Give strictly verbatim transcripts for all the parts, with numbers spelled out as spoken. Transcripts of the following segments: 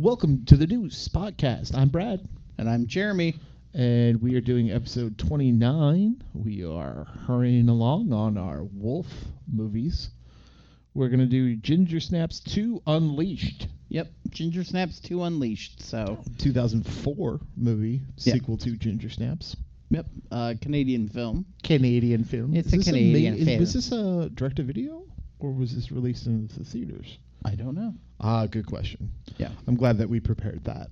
welcome to the Deuce Podcast. I'm Brad. And I'm Jeremy. And we are doing episode twenty-nine. We are hurrying along on our Wolf movies. We're going to do Ginger Snaps two Unleashed. Yep, Ginger Snaps two Unleashed. So two thousand four movie, yep. Sequel to Ginger Snaps. Yep, uh, Canadian film. Canadian film. It's is a Canadian a, film. Was this a direct-to-video, or was this released in the theaters? I don't know. Ah, good question. Yeah. I'm glad that we prepared that.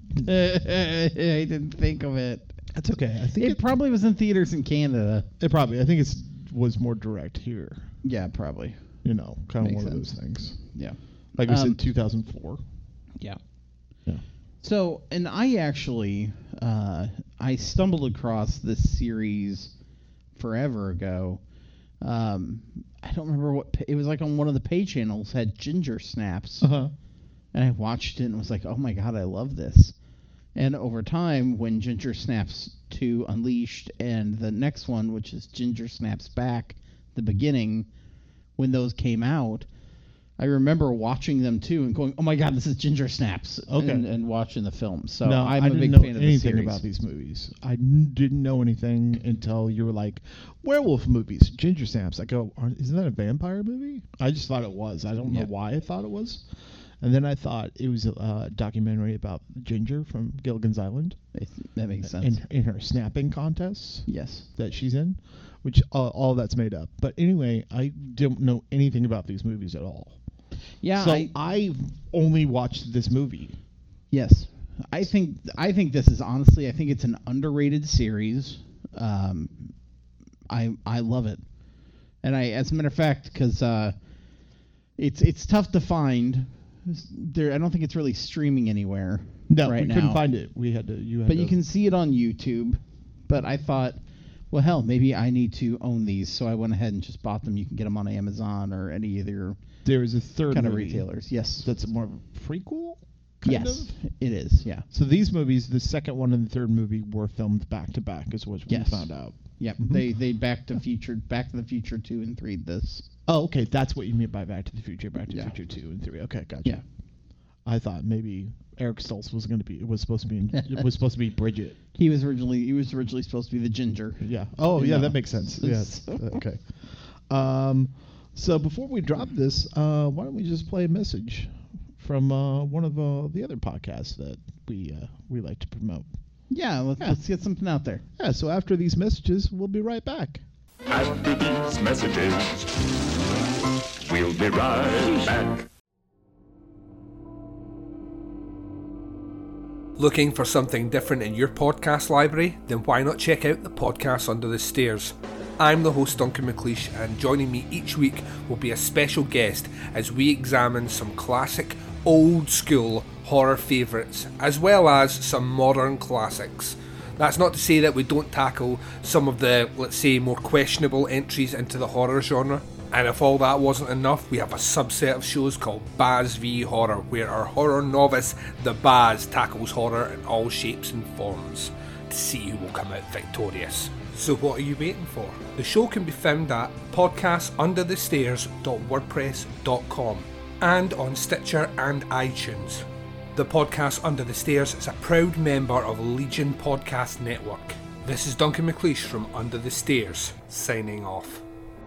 I didn't think of it. That's okay. I think it, it probably was in theaters in Canada. It probably. I think it was more direct here. Yeah, probably. You know, kind of Makes one sense. of those things. Yeah. Like we um, said, two thousand four. Yeah. Yeah. So, and I actually, uh, I stumbled across this series forever ago. Um, I don't remember what, it was like on one of the pay channels, had Ginger Snaps. Uh-huh. And I watched it and was like, oh my god, I love this. And over time, when Ginger Snaps two Unleashed and the next one, which is Ginger Snaps Back, the beginning, when those came out, I remember watching them too and going, oh my god, this is Ginger Snaps. Okay. And, and watching the film. So no, I'm I a didn't big know fan of the anything series. about these movies. I n- didn't know anything until you were like, werewolf movies, Ginger Snaps. I go, aren't, isn't that a vampire movie? I just thought it was. I don't Yeah. know why I thought it was. And then I thought it was a uh, documentary about Ginger from Gilligan's Island. That makes sense. In, in her snapping contests. Yes. That she's in, which uh, all that's made up. But anyway, I don't know anything about these movies at all. Yeah. So I, I've only watched this movie. Yes. I think I think this is honestly, I think it's an underrated series. Um, I I love it. And I, as a matter of fact, because uh, it's it's tough to find. There, I don't think it's really streaming anywhere. No, right we now. couldn't find it. We had to. You had But to, you can see it on YouTube. But I thought, well, hell, maybe I need to own these, so I went ahead and just bought them. You can get them on Amazon or any of their there is a third kind of movie retailers. Yes, that's more of a prequel. Kind yes, of? it is. Yeah. So these movies, the second one and the third movie, were filmed back to back, is what Yes. we found out. Yep. Mm-hmm. They they Back to Future, Back to the Future two and three. This. Oh, okay, that's what you mean by Back to the Future, Back to Yeah. the Future two and three. Okay, gotcha. Yeah. I thought maybe Eric Stoltz was going to be. It was supposed to be. In, it was supposed to be Bridget. He was originally he was originally supposed to be the Ginger. Yeah. Oh, yeah, No. that makes sense. Yes. Okay. Um, so before we drop this, uh, why don't we just play a message from uh, one of uh, the other podcasts that we uh, we like to promote? Yeah, let's, Yeah. let's get something out there. Yeah. So after these messages, we'll be right back. After these messages, we'll be right back. Looking for something different in your podcast library? Then why not check out the Podcast Under the Stairs? I'm the host Duncan McLeish, and joining me each week will be a special guest as we examine some classic, old school horror favourites, as well as some modern classics. That's not to say that we don't tackle some of the, let's say, more questionable entries into the horror genre. And if all that wasn't enough, we have a subset of shows called Baz v Horror, where our horror novice, the Baz, tackles horror in all shapes and forms to see who will come out victorious. So what are you waiting for? The show can be found at podcast under the stairs dot wordpress dot com and on Stitcher and iTunes. The Podcast Under the Stairs is a proud member of Legion Podcast Network. This is Duncan McLeish from Under the Stairs, signing off.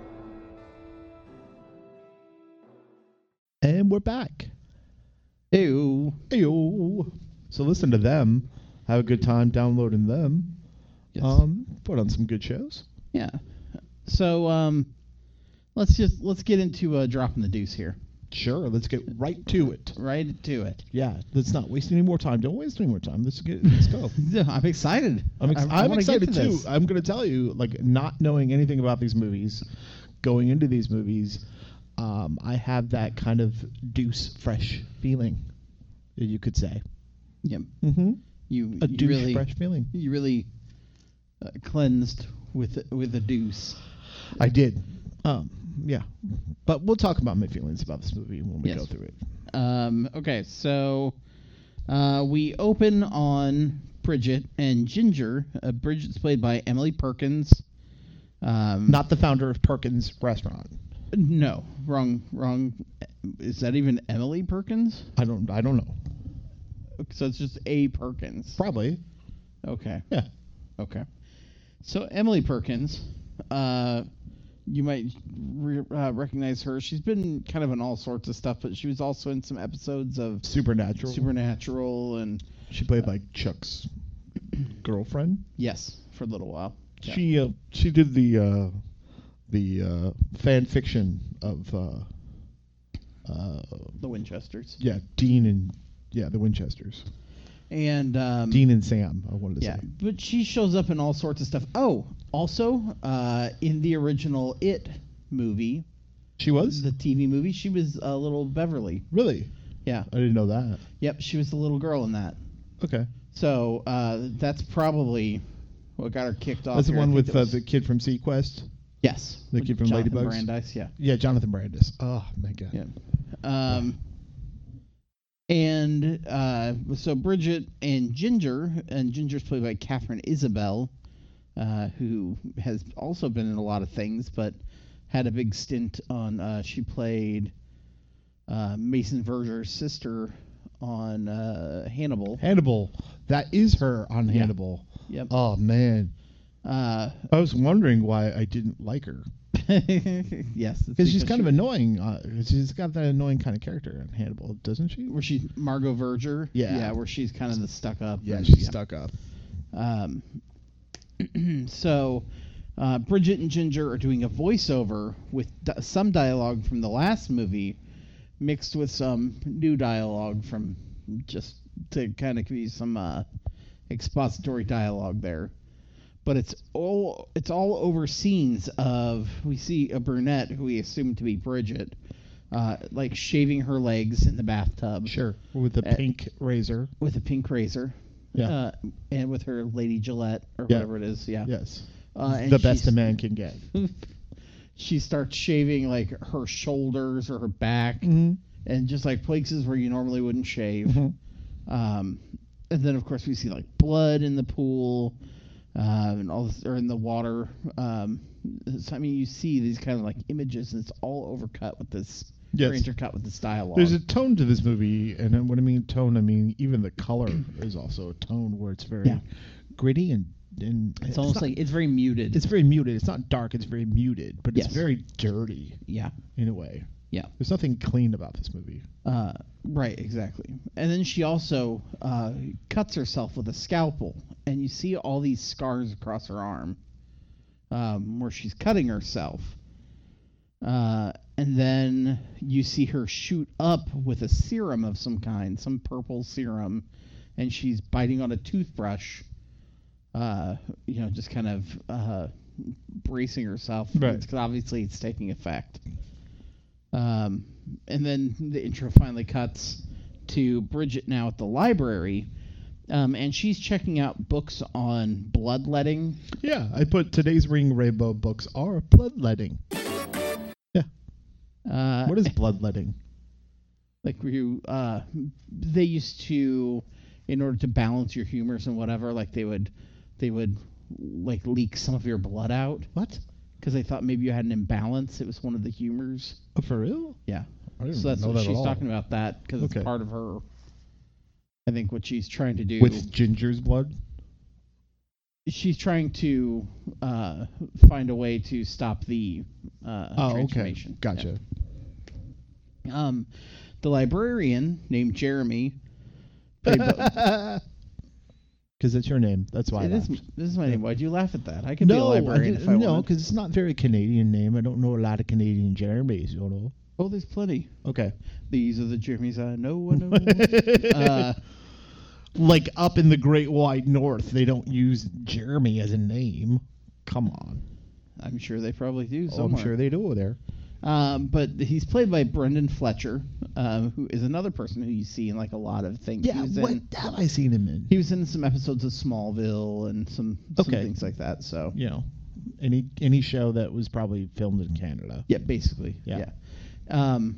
And we're back. Ew. Ew. So listen to them. Have a good time downloading them. Yes. Um, put on some good shows. Yeah. So um, let's just let's get into uh, dropping the deuce here. Sure. Let's get right to it. Right to it. Yeah. Let's not waste any more time. Don't waste any more time. Let's get. Let's go. I'm excited. I'm, ex- I, I I'm wanna get excited to too. this. I'm going to tell you, like, not knowing anything about these movies, going into these movies, um, I have that kind of Deuce fresh feeling, you could say. Yeah. Mm-hmm. You, A you douche really fresh feeling. you really uh, cleansed with with a deuce. I did. Um, yeah. But we'll talk about my feelings about this movie when we Yes. go through it. Um, okay, so uh, we open on Bridget and Ginger. Uh, Bridget's played by Emily Perkins. Um, Not the founder of Perkins Restaurant. No, wrong, wrong. Is that even Emily Perkins? I don't. I don't know. So it's just A. Perkins. Probably. Okay. Yeah. Okay. So Emily Perkins, uh, you might re- uh, recognize her. She's been kind of in all sorts of stuff, but she was also in some episodes of Supernatural. Supernatural, and She played like Chuck's girlfriend. yes, for a little while. Yeah. She uh, she did the uh, the uh, fan fiction of uh, uh, The Winchesters. yeah Dean and yeah the Winchesters. And um, Dean and Sam. I wanted to yeah, say. but she shows up in all sorts of stuff. Oh, also uh, in the original It movie, She was the T V movie, she was a little Beverly. really. Yeah. I didn't know that. Yep, she was the little girl in that. Okay. So uh, that's probably what got her kicked off. That's the here. I one think with it uh, was- the kid from Sequest. yes, the with kid from Jonathan Ladybugs? Brandeis, yeah, Yeah, Jonathan Brandis. Oh my god. yeah. Um, and uh, so Bridget and Ginger, and Ginger's played by Catherine Isabel, uh, who has also been in a lot of things, but had a big stint on. Uh, she played uh, Mason Verger's sister on uh, Hannibal. Hannibal. That is her on Yeah. Hannibal. Yep. Oh man. Uh, I was wondering why I didn't like her. yes, it's Because she's kind she- of annoying. Uh, she's got that annoying kind of character in Hannibal, doesn't she? Where she's Margot Verger. Yeah. Yeah, where she's kind of the stuck up. Yeah, and- she's stuck up. Um, so, uh, Bridget and Ginger are doing a voiceover with di- some dialogue from the last movie mixed with some new dialogue from just to kind of give you some uh, expository dialogue there. But it's all it's all over scenes of we see a brunette who we assume to be Bridget, uh, like shaving her legs in the bathtub. Sure. With the Uh, pink razor. With a pink razor. Yeah. Uh, and with her Lady Gillette or Yeah. whatever it is. Yeah. Yes. Uh, and the best she's- a man can get. She starts shaving like her shoulders or her back Mm-hmm. and just like places where you normally wouldn't shave. Mhm. Um, and then of course we see like blood in the pool, uh, and all this, or in the water. Um, so, I mean, you see these kind of like images, and it's all overcut with this, Yes. or intercut with this dialogue. There's a tone to this movie, and then when I mean tone, I mean even the color is also a tone where it's very Yeah. gritty and and it's almost not- like it's very muted. it's very muted. It's not dark. It's very muted, but Yes. it's very dirty yeah, in a way. yeah. There's nothing clean about this movie. Uh, right, exactly. And then she also uh, cuts herself with a scalpel, and you see all these scars across her arm um, where she's cutting herself. Uh, and then you see her shoot up with a serum of some kind, some purple serum, and she's biting on a toothbrush, uh, you know, just kind of uh, bracing herself. Right. Because obviously it's taking effect. Um, and then the intro finally cuts to Bridget now at the library, um, and she's checking out books on bloodletting. Yeah, I put today's Ring Rainbow books are bloodletting. Yeah. Uh, What is bloodletting? like where you, uh, they used to, in order to balance your humors and whatever, like they would, they would like leak some of your blood out What? because they thought maybe you had an imbalance. It was one of the humors. Oh, for real? Yeah. I didn't So that's know what that at she's all. talking about. That because Okay. it's part of her. I think what she's trying to do With Ginger's blood? she's trying to uh, find a way to stop the uh, Oh, okay. transformation. Gotcha. Yeah. Um, the librarian named Jeremy. played by- Because that's your name. That's why I It is- laughed. this is my name. Why'd you laugh at that? I could be a No, I librarian if I didn't, no, wanted. because it's not a very Canadian name. I don't know a lot of Canadian Jeremys, you know. Oh, there's plenty. Okay. These are the Jeremys I know. I know. uh, Like up in the Great Wide North, they don't use Jeremy as a name. Come on. I'm sure they probably do. Oh, Somewhere. I'm sure they do there. Um, but he's played by Brendan Fletcher, um, who is another person who you see in like a lot of things. Yeah, he was what in, have I seen him in? He was in some episodes of Smallville and some, some Okay. things like that. So You know, any any show that was probably filmed in Canada. yeah, basically, Yeah. yeah. Um,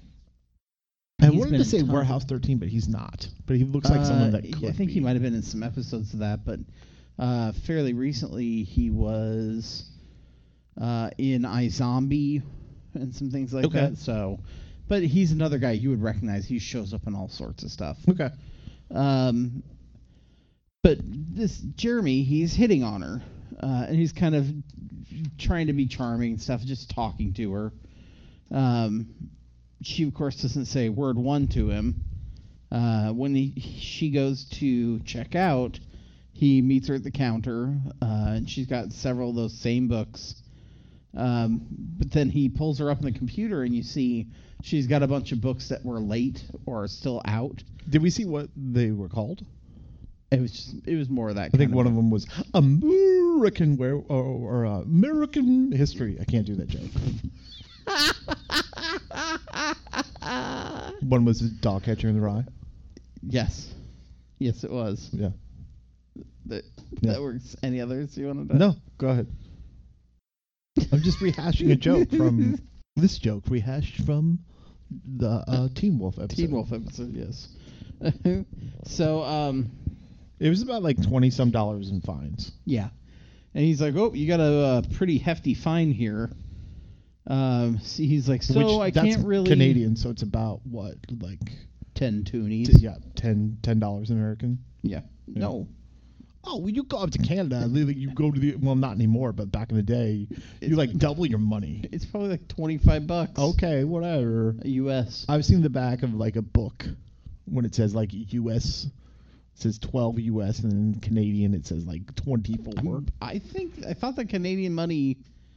I he's wanted been to in say tons of- Warehouse thirteen, but he's not. But he looks like someone uh, that yeah, could I think be. he might have been in some episodes of that, but uh, fairly recently he was uh, in iZombie and some things like Okay. that. So, but he's another guy you would recognize. He shows up in all sorts of stuff. Okay. Um, but this Jeremy, he's hitting on her, uh, and he's kind of trying to be charming and stuff, just talking to her. Um, she, of course, doesn't say word one to him. Uh, when he, she goes to check out, he meets her at the counter, uh, and she's got several of those same books. Um, but then he pulls her up on the computer, and you see she's got a bunch of books that were late or are still out. Did we see what they were called? It was just, it was more of that. I think one of them was American where or, or uh, American history. I can't do that joke. One was Dogcatcher in the Rye. Yes, yes, it was. Yeah. That Yeah. that works. Any others you wanted to? No, go ahead. I'm just rehashing a joke from this joke rehashed from the uh, Teen Wolf episode. Teen Wolf episode, yes. So, um, It was about like twenty some dollars in fines. yeah, and he's like, "Oh, you got a, uh pretty hefty fine here." Um, see, he's like, "So Which, I that's can't really." Canadian, so it's about what, like ten toonies. t- yeah, ten ten dollars American. Yeah. No. Oh, when you go up to Canada, like, you go to the well, not anymore, but back in the day, you like double your money. It's probably like twenty-five bucks. Okay, whatever. U S. I've seen the back of like a book when it says like U S. It says twelve U S and then Canadian it says like twenty-four. I think I thought that Canadian money,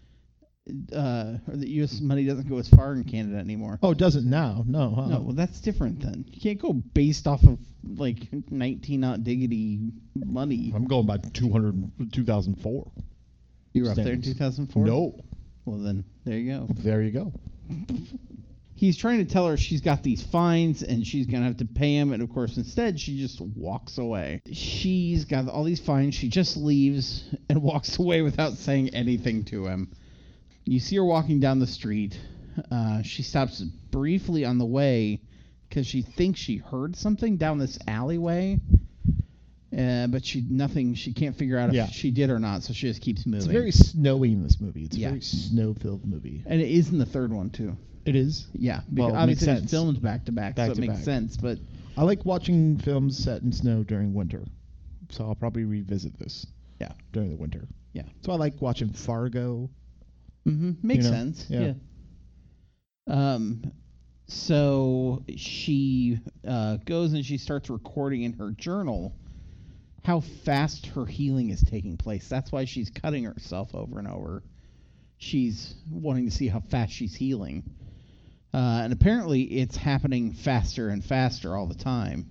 uh, or the U S money doesn't go as far in Canada anymore. Oh, it doesn't now. No, huh? No, well, that's different then. You can't go based off of like nineteen not diggity money. I'm going by two hundred, two thousand four. You were up there in Standards. two thousand four? No. Well, then there you go. There you go. He's trying to tell her she's got these fines and she's going to have to pay him. And, of course, instead, she just walks away. She's got all these fines. She just leaves and walks away without saying anything to him. You see her walking down the street. Uh, she stops briefly on the way because she thinks she heard something down this alleyway. Uh, but she nothing. She can't figure out if Yeah. she did or not, so she just keeps moving. It's very snowy in this movie. It's a Yeah. very snow-filled movie. and it is in the third one, too. It is. Yeah, Well, because it makes obviously it's sense. filmed back to back, Back so it to makes back. sense. But I like watching films set in snow during winter, so I'll probably revisit this. Yeah. During the winter. yeah, So I like watching Fargo. mm-hmm. makes You know, sense. yeah. Yeah. Um, so she uh, goes and she starts recording in her journal how fast her healing is taking place. That's why she's cutting herself over and over. She's wanting to see how fast she's healing. Uh, and apparently it's happening faster and faster all the time.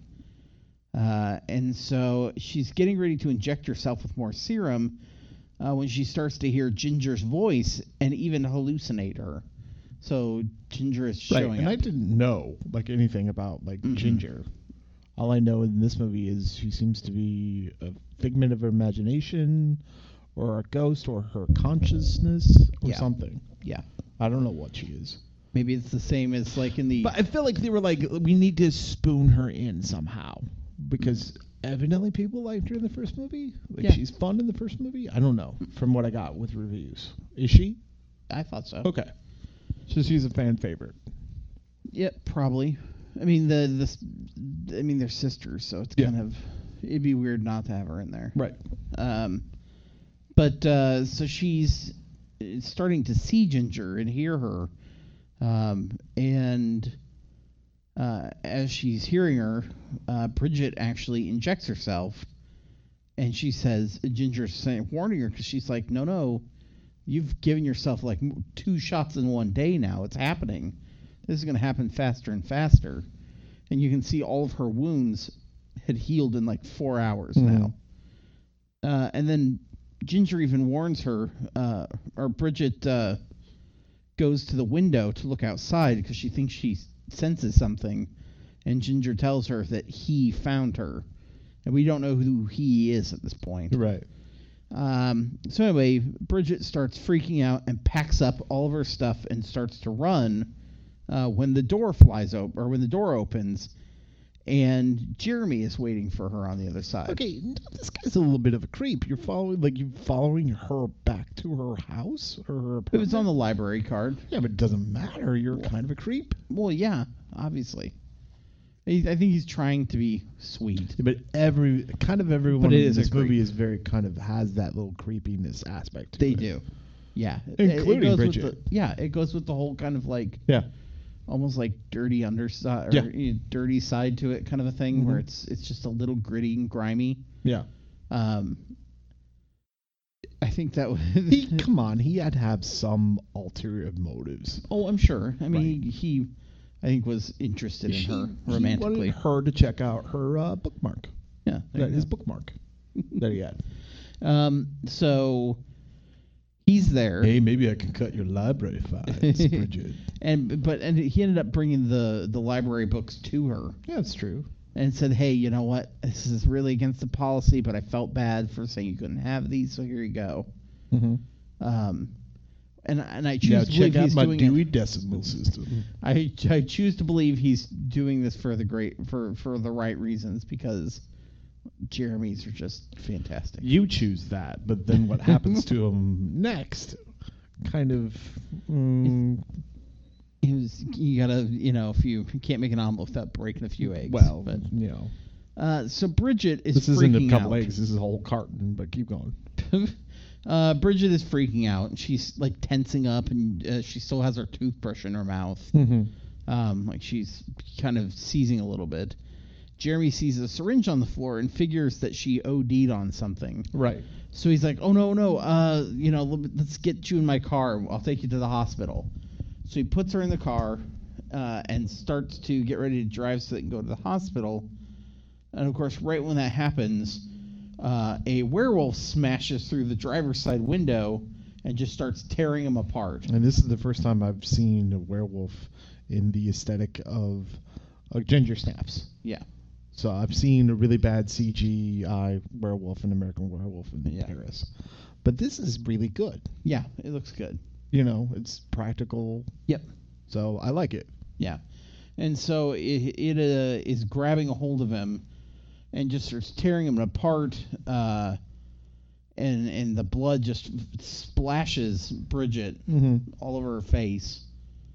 Uh, and so she's getting ready to inject herself with more serum uh, when she starts to hear Ginger's voice and even hallucinate her. So Ginger is Right. showing And I up. didn't know like anything about like Mhm. Ginger. All I know in this movie is she seems to be a figment of her imagination, or a ghost, or her consciousness, or Yeah. something. Yeah. I don't know what she is. Maybe it's the same as like in the... But I feel like they were like, we need to spoon her in somehow, because evidently people liked her in the first movie. Like Yeah. she's fun in the first movie. I don't know from what I got with reviews. Is she? I thought so. Okay. So she's a fan favorite. Yeah, probably. I mean, the this, I mean, they're sisters, so it's Yeah. kind of... It'd be weird not to have her in there. Right. Um, but uh, so she's starting to see Ginger and hear her, um, and uh, as she's hearing her, uh, Bridget actually injects herself, and she says, Ginger's saying, warning her, because she's like, no, no, you've given yourself like m- two shots in one day now. It's happening. This is going to happen faster and faster, and you can see all of her wounds had healed in like four hours Mhm. now. Uh, and then Ginger even warns her, uh, or Bridget uh, goes to the window to look outside because she thinks she senses something. And Ginger tells her that he found her. And we don't know who he is at this point. Right. Um, so anyway, Bridget starts freaking out and packs up all of her stuff and starts to run uh, when the door flies open, or when the door opens. And Jeremy is waiting for her on the other side. Okay, n- this guy's a little bit of a creep. You're following, like, you following her back to her house or her It was on apartment? the library card. Yeah, but it doesn't matter. You're kind of a creep. Well, yeah, obviously. He, I think he's trying to be sweet. But every kind of everyone But it in is this a movie creep. is very kind of has that little creepiness aspect to They it. do. Yeah. Including goes Bridget. With the, yeah, it goes with the whole kind of like Yeah. almost like dirty underside or Yeah. you know, dirty side to it kind of a thing where Mhm. it's it's just a little gritty and grimy. Yeah. Um I think that was He, come on, he had to have some ulterior motives. Oh, I'm sure. I mean, Right. he, he I think was interested in She- her he romantically. wanted her to check out her uh, bookmark. Yeah. there That, you his go. bookmark that he had. Um so he's there. Hey, maybe I can cut your library files, Bridget. And but and he ended up bringing the the library books to her Yeah, that's true. and said, "Hey, you know what? This is really against the policy, but I felt bad for saying you couldn't have these, so here you go." Mm-hmm. Um, and and I choose Yeah, to believe check out he's my doing Dewey it. Decimal System. I I choose to believe he's doing this for the great for for the right reasons because Jeremy's are just fantastic. You choose that, but then what happens to him next? Kind of. Mm, It was, you gotta, you know, if you, you can't make an omelet without breaking a few eggs. well, but you know, uh, so Bridget is this freaking isn't a couple out. eggs. This is a whole carton. But keep going. uh, Bridget is freaking out, and she's like tensing up, and uh, she still has her toothbrush in her mouth, Mm-hmm. um, like she's kind of seizing a little bit. Jeremy sees a syringe on the floor and figures that she O D'd on something. Right. So he's like, "Oh no, no, uh, you know, let's get you in my car. I'll take you to the hospital." So he puts her in the car uh, and starts to get ready to drive so they can go to the hospital. And of course, right when that happens, uh, a werewolf smashes through the driver's side window and just starts tearing him apart. And this is the first time I've seen a werewolf in the aesthetic of uh, Ginger Snaps. Yeah. So I've seen a really bad C G I werewolf in American Werewolf in Yeah. Paris. But this is really good. Yeah, it looks good. You know, it's practical. Yep. So I like it. Yeah. And so it, it uh, is grabbing a hold of him and just starts tearing him apart. Uh, and, and the blood just splashes Bridget Mm-hmm. all over her face.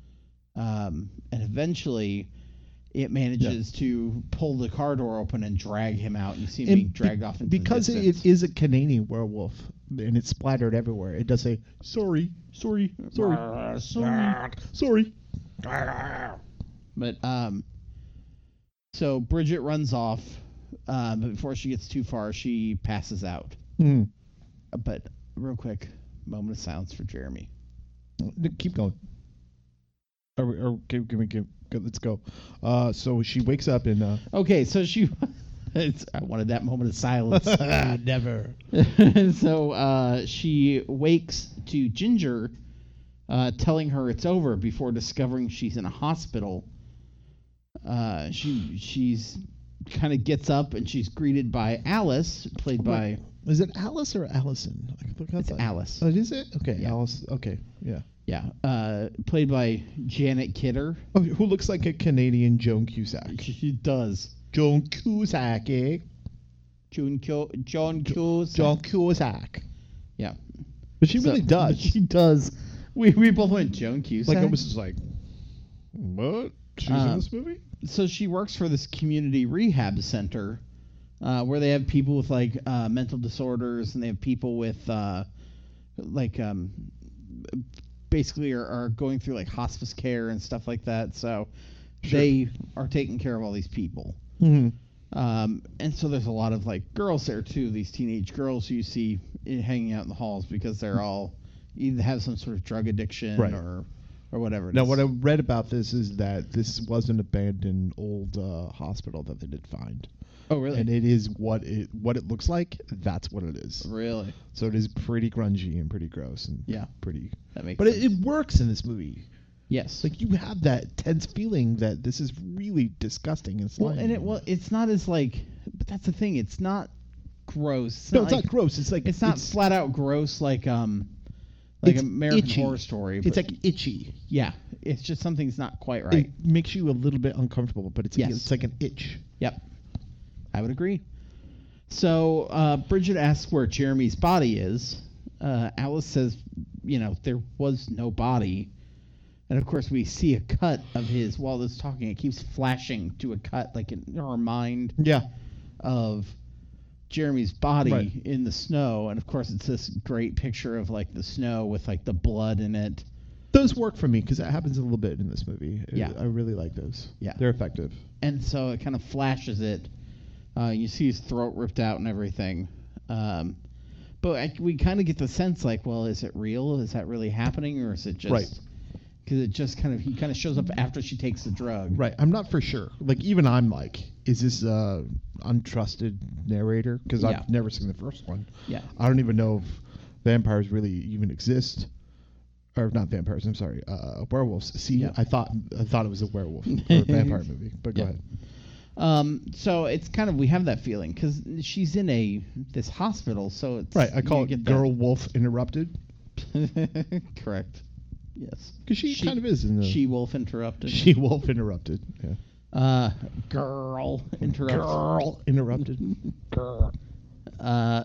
Um, and eventually it manages to pull the car door open and drag him out. You see him being dragged off into because the it, distance. it is a Canadian werewolf and it's splattered everywhere. It does say sorry, sorry, sorry, sorry, sorry. But um, so Bridget runs off, uh, but before she gets too far, she passes out. Mm. Uh, But real quick, moment of silence for Jeremy. Keep going. Or, or give, give me, give, go, let's go. Uh, so she wakes up and uh, Okay, so she, it's, I wanted that moment of silence. never. So uh, she wakes to Ginger, uh, telling her it's over before discovering she's in a hospital. Uh, she she's kind of gets up and she's greeted by Alice, played by Is it Alice or Allison? I look it's outside. Alice. Oh, is it? Okay, Yeah. Alice. Okay, yeah. Yeah, uh, played by Janet Kidder. Oh, who looks like a Canadian Joan Cusack? She does. Joan Cusack, eh? June Kyo, John Cusack. Joan Cusack. Yeah, But she So- really does. She does. We we both went Joan Cusack. Like I was just like, what? She's Uh, in this movie? So she works for this community rehab center, uh, where they have people with like uh, mental disorders, and they have people with uh, like um, basically are, are going through like hospice care and stuff like that. So Sure. they are taking care of all these people. Mm-hmm. Um, and so there's a lot of like girls there too. These teenage girls who you see i- hanging out in the halls because they're all either have some sort of drug addiction Right. or or whatever. it Now, is. what I read about this is that this was an abandoned old uh, hospital that they did find, oh really? and it is what it what it looks like. That's what it is. Really? So it is pretty grungy and pretty gross and Yeah. pretty. That makes But sense. it, it works in this movie. yes. Like you have that tense feeling that this is really disgusting and well, slimy. and it well, it's not as like, but that's the thing. It's not gross. It's no, not it's like, not gross. It's like It's not flat out gross like um, like It's American itchy. Horror Story. It's but like itchy. yeah, it's just something's not quite right. It makes you a little bit uncomfortable, but it's Yes. it's like an itch. Yep, I would agree. So uh, Bridget asks where Jeremy's body is. Uh, Alice says, you know, there was no body. And of course, we see a cut of his while it's talking. It keeps flashing to a cut, like in our mind, Yeah. of Jeremy's body Right. in the snow. And of course, it's this great picture of like the snow with like the blood in it. Those work for me because that happens a little bit in this movie. Yeah. I really like those. Yeah. They're effective. And so it kind of flashes it. Uh, you see his throat ripped out and everything. Um, but I, we kind of get the sense like, well, is it real? Is that really happening, or is it just? Right. Because it just kind of he kind of shows up after she takes the drug. Right. I'm not for sure. Like, even I'm like, is this a untrusted narrator? Because Yeah. I've never seen the first one. Yeah. I don't even know if vampires really even exist. Or not vampires, I'm sorry. Uh, werewolves. See, Yeah. I thought I thought it was a werewolf or a vampire movie. But go Yeah. ahead. Um, so it's kind of we have that feeling because she's in a this hospital, so it's Right. I call you it get that- Girl Wolf Interrupted. Correct. Yes. Because she, kind of is in the She Wolf interrupted. She Wolf Interrupted. Yeah. uh, girl interrupted. Girl Interrupted. Girl. Uh,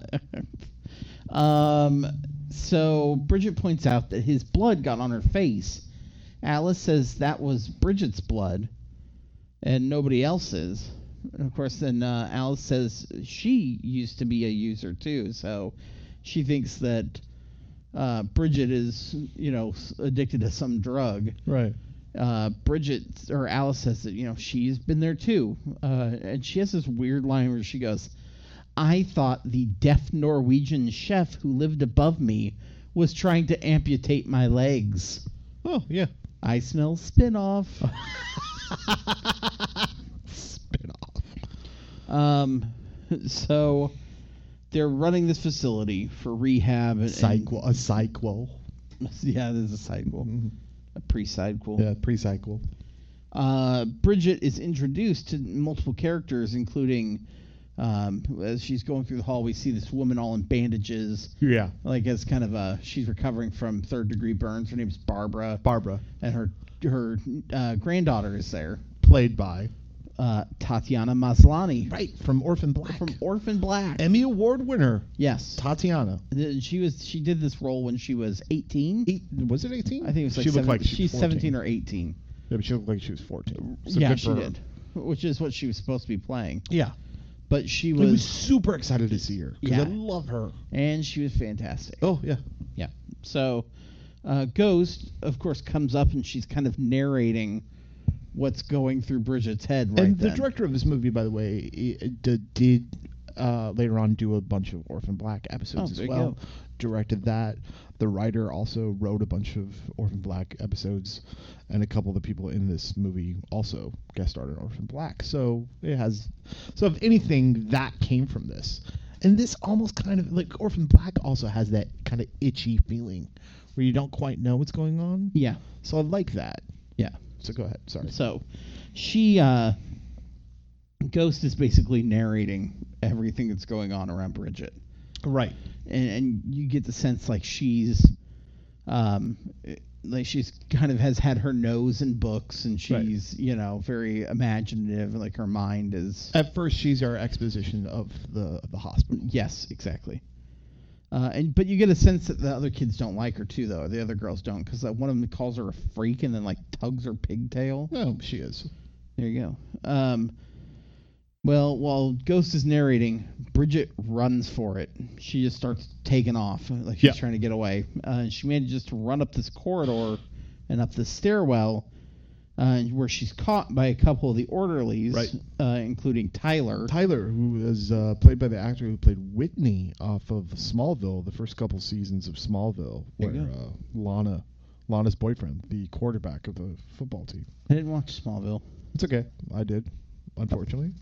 um, so Bridget points out that his blood got on her face. Alice says that was Bridget's blood and nobody else's. And of course, then uh, Alice says she used to be a user too, so she thinks that uh, Bridget is, you know, s- addicted to some drug. Right. Uh, Bridget or Alice says that, you know, she's been there too. Uh, and she has this weird line where she goes, I thought the deaf Norwegian chef who lived above me was trying to amputate my legs. Oh, yeah. I smell spin-off. Spin off. um, so they're running this facility for rehab. And, Cycle. A cycle. Yeah, there's a sidequel. Mhm. A pre-sidequel. Yeah, pre-cycle. Uh, Bridget is introduced to multiple characters, including um, as she's going through the hall, we see this woman all in bandages, Yeah. like as kind of a she's recovering from third degree burns. Her name's Barbara, Barbara. and her her uh, granddaughter is there, Played by. uh, Tatiana Maslany, Right. From Orphan Black. from Orphan Black. Emmy Award winner. Yes, Tatiana. Th- she was she did this role when she was eighteen. Eight, was it eighteen? I think it was like she seven, looked like she she's was seventeen or eighteen. Yeah, but she looked like she was fourteen. So yeah, good she for her. did, which is what she was supposed to be playing. Yeah. But she I was, was super excited to see her because Yeah. I love her. and she was fantastic. Oh yeah. Yeah. So, uh, Ghost, of course, comes up and she's kind of narrating what's going through Bridget's head right and the then. director of this movie, by the way, i- did, did uh, later on do a bunch of Orphan Black episodes Oh, as there you well. go. Directed that. The writer also wrote a bunch of Orphan Black episodes, and a couple of the people in this movie also guest starred in Orphan Black. So it has. So if anything, that came from this. And this almost kind of like Orphan Black also has that kind of itchy feeling where you don't quite know what's going on. Yeah. So I like that. Yeah. So go ahead. Sorry. So, she, uh, Ghost is basically narrating everything that's going on around Bridget. Right. And, and you get the sense like she's, um, like she's kind of has had her nose in books, and Right. she's, you know, very imaginative. Like her mind is. At first, she's our exposition of the the hospital. Yes, exactly. Uh, and but you get a sense that the other kids don't like her too, though. The other girls don't, because uh, one of them calls her a freak and then like tugs her pigtail. No, she is. There you go. Um, well, while Ghost is narrating, Bridget runs for it. She just starts taking off, like she's Yeah. trying to get away. Uh, and she manages to run up this corridor and up the stairwell, uh, where she's caught by a couple of the orderlies, Right. uh, including Tyler. Tyler, who is uh, played by the actor who played Whitney off of Smallville, the first couple seasons of Smallville, There where you go. uh, Lana, Lana's boyfriend, the quarterback of the football team. I didn't watch Smallville. It's okay. I did, unfortunately.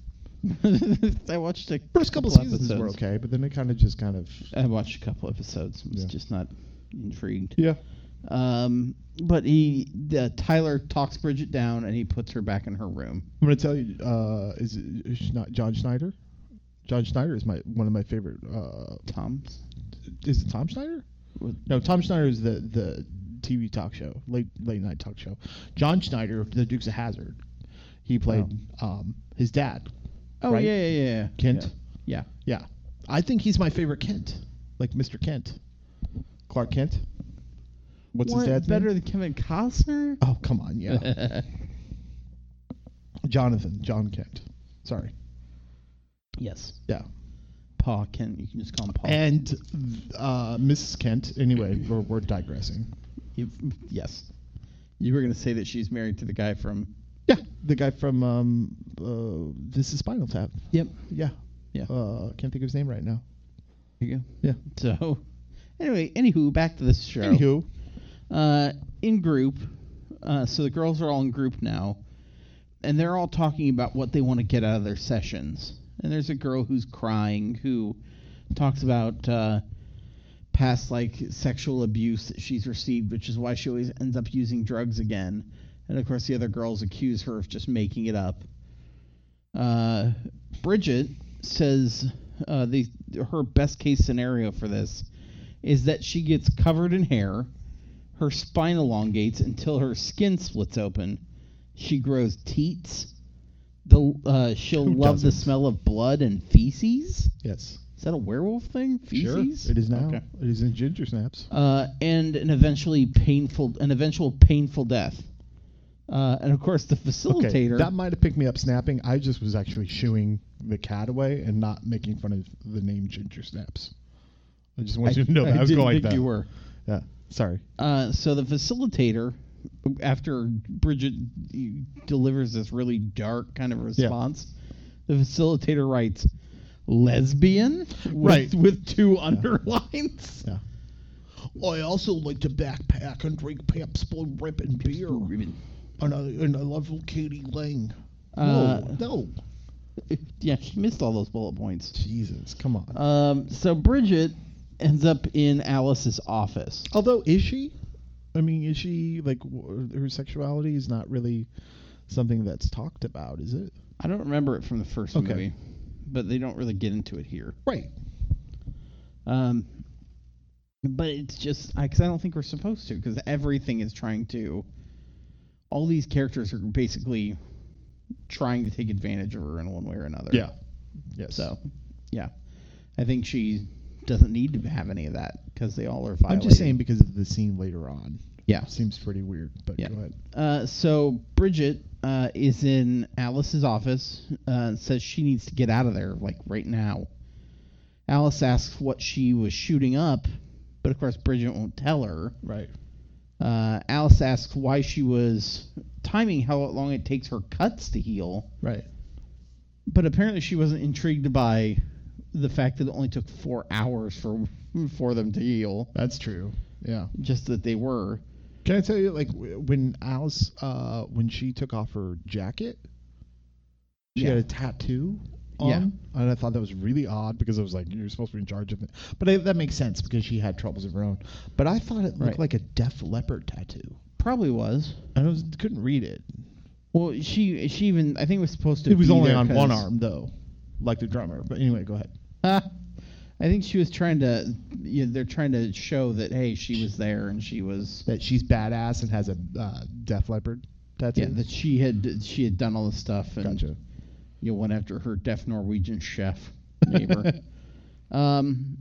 I watched a First couple couple seasons were episodes. okay, but then it kind of just kind of. I watched a couple episodes. Was Yeah. just not intrigued. Yeah. Um, but he, uh, Tyler talks Bridget down and he puts her back in her room. I'm going to tell you, uh, is it is not John Schneider? John Schneider is my one of my favorite. Uh, Tom's. is it Tom Schneider? With- No, Tom Schneider is the, the T V talk show, late late night talk show. John Schneider, the Dukes of Hazzard, he played um, his dad. Oh right? yeah, yeah, yeah, yeah. Kent. Yeah. Yeah, I think he's my favorite Kent, like Mister Kent, Clark Kent. What's what, his dad's better name? than Kevin Costner? Oh, come on, yeah. Jonathan, John Kent. Sorry. Yes. Yeah. Paul Kent. You can just call him Paul. And uh, Missus Kent. Anyway, we're, we're digressing. You, yes. You were going to say that she's married to the guy from... Yeah, the guy from um, uh, This is Spinal Tap. Yep. Yeah. Yeah. Uh, can't think of his name right now. There you go. Yeah. So, anyway, anywho, back to this show. Anywho. Uh, in group, uh, so the girls are all in group now, and they're all talking about what they want to get out of their sessions. And there's a girl who's crying who talks about uh, past, like, sexual abuse that she's received, which is why she always ends up using drugs again. And, of course, the other girls accuse her of just making it up. Uh, Bridget says uh, the her best-case scenario for this is that she gets covered in hair, her spine elongates until her skin splits open, she grows teats, the, uh, she'll Who love the doesn't? smell of blood and feces. Yes. Is that a werewolf thing? Feces? Sure. It is now. Okay. It is in Ginger Snaps. Uh, and an eventually painful, an eventual painful death. Uh, and of course, the facilitator. Okay, that might have picked me up snapping. I just was actually shooing the cat away and not making fun of the name Ginger Snaps. I just want you to know that I, was didn't going think like that. you were. Yeah. Sorry. Uh, so the facilitator, after Bridget delivers this really dark kind of response, the facilitator writes, lesbian? With, Right. With two underlines. Yeah. I also like to backpack and drink Pabst Blue Ribbon beer. And I, and I love Katie Lang. Uh, no, no. Yeah, she missed all those bullet points. Jesus, come on. Um, so Bridget ends up in Alice's office. Although, is she? I mean, is she, like, w- her sexuality is not really something that's talked about, is it? I don't remember it from the first Okay. movie, but they don't really get into it here. Right. Um, but it's just because I, I don't think we're supposed to, because everything is trying to. All these characters are basically trying to take advantage of her in one way or another. Yeah. Yes. So, yeah, I think she doesn't need to have any of that because they all are violating. I'm just saying because of the scene later on. Yeah. Seems pretty weird, but Yeah. go ahead. Uh, so Bridget uh, is in Alice's office, uh, and says she needs to get out of there, like, right now. Alice asks what she was shooting up, but of course Bridget won't tell her. Right. Uh, Alice asks why she was timing how long it takes her cuts to heal, Right. but apparently she wasn't intrigued by the fact that it only took four hours for for them to heal, That's true. Yeah. just that they were. Can I tell you, like, w- when Alice, uh, when she took off her jacket, she Yeah. had a tattoo on. Yeah. And I thought that was really odd because I was like, you're supposed to be in charge of it. But I, that makes sense because she had troubles of her own. But I thought it looked Right. like a Def Leppard tattoo. Probably was. I was, couldn't read it. Well, she she even I think it was supposed to. It was be only there on one 'cause- arm, though, like the drummer. But anyway, go ahead. Uh, I think she was trying to. You know, they're trying to show that hey, she was there and she was. That she's badass and has a uh, Def Leppard tattoo. Yeah, that she had she had done all this stuff and Gotcha. you know, went after her deaf Norwegian chef neighbor. um.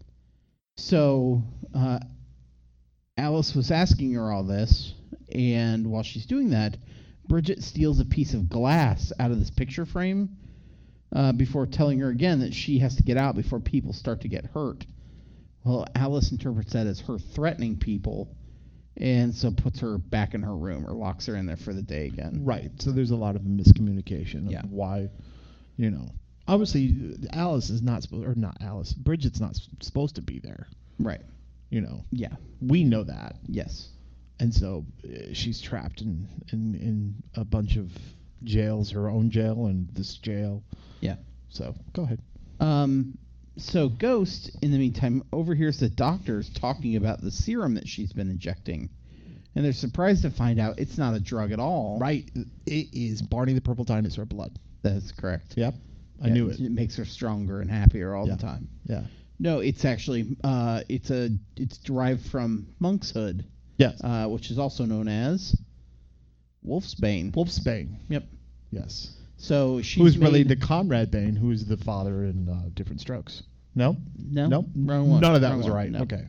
So, uh, Alice was asking her all this, and while she's doing that, Bridget steals a piece of glass out of this picture frame. Uh, before telling her again that she has to get out before people start to get hurt. Well, Alice interprets that as her threatening people, and so puts her back in her room or locks her in there for the day again. Right. So there's a lot of miscommunication of Yeah. why, you know. Obviously, Alice is not supposed, or not Alice, Bridget's not s- supposed to be there. Right. You know. Yeah. We know that. Yes. And so uh, she's trapped in, in, in a bunch of jails, her own jail and this jail. Yeah. So go ahead. Um. So Ghost, in the meantime, overhears the doctors talking about the serum that she's been injecting, and they're surprised to find out it's not a drug at all. Right. It is Barney the Purple Dinosaur blood. That's correct. Yep. I Yeah, knew it. It makes her stronger and happier all Yeah. the time. Yeah. No, it's actually uh, it's a it's derived from monkshood, Yes. uh, which is also known as Wolfsbane. Wolfsbane. Yep. Yes. So she's Who's made, related to Conrad Bane, who is the father in uh, Different Strokes. No? No, Nope. wrong one. None of that Wrong was one. right. No. Okay.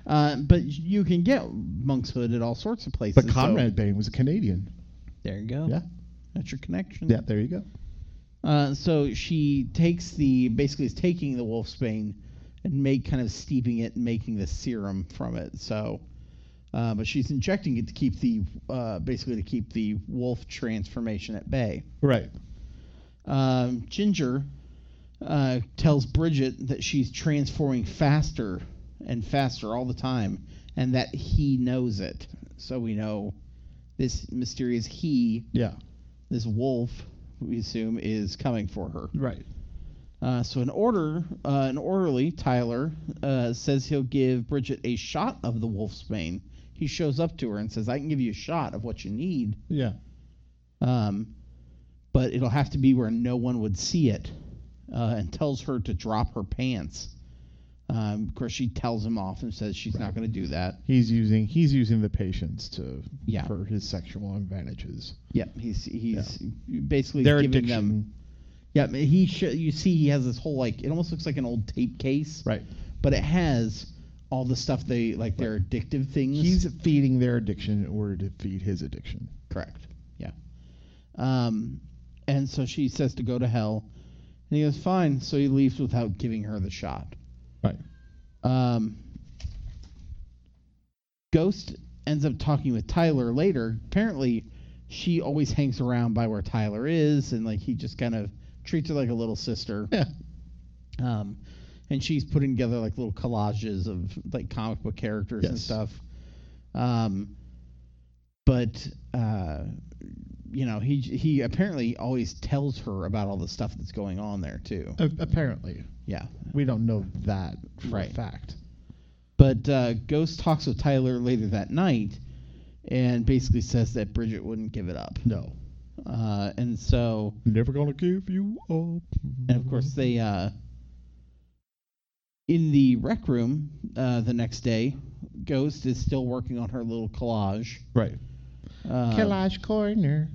Uh, but you can get Monk's Hood at all sorts of places. But Conrad so Bain was a Canadian. there you go. Yeah. That's your connection. Yeah, there you go. Uh, so she takes the, basically is taking the wolfsbane and make kind of steeping it and making the serum from it. So, uh, but she's injecting it to keep the, uh, basically to keep the wolf transformation at bay. Right. Um, Ginger uh, tells Bridget that she's transforming faster and faster all the time, and that he knows it. So we know this mysterious he, Yeah. this wolf, we assume, is coming for her. Right. Uh, so an order, uh, an orderly, Tyler, uh, says he'll give Bridget a shot of the wolfsbane. He shows up to her and says, I can give you a shot of what you need, Yeah. um, but it'll have to be where no one would see it, uh, and tells her to drop her pants. Um, of course, she tells him off and says she's not going to do that. He's using he's using the patients to Yeah. for his sexual advantages. Yep, he's he's basically Their giving addiction. them. Yeah, he sh- you see he has this whole, like, it almost looks like an old tape case, Right. but it has all the stuff they like, their addictive things. He's feeding their addiction in order to feed his addiction. Correct. Yeah. Um, and so she says to go to hell, and he goes fine. So he leaves without giving her the shot. Right. Um, Ghost ends up talking with Tyler later. Apparently, she always hangs around by where Tyler is, and like he just kind of treats her like a little sister. Yeah. Um, and she's putting together like little collages of like comic book characters and Yes. stuff. Um, but uh, you know, he he apparently always tells her about all the stuff that's going on there too. A- apparently, Yeah. we don't know that for Right. a fact. But uh, Ghost talks with Tyler later that night and basically says that Bridget wouldn't give it up. No. Uh, and so, Never gonna give you up. and of course, they, uh, in the rec room uh, the next day, Ghost is still working on her little collage. Right. Uh, Collage corner.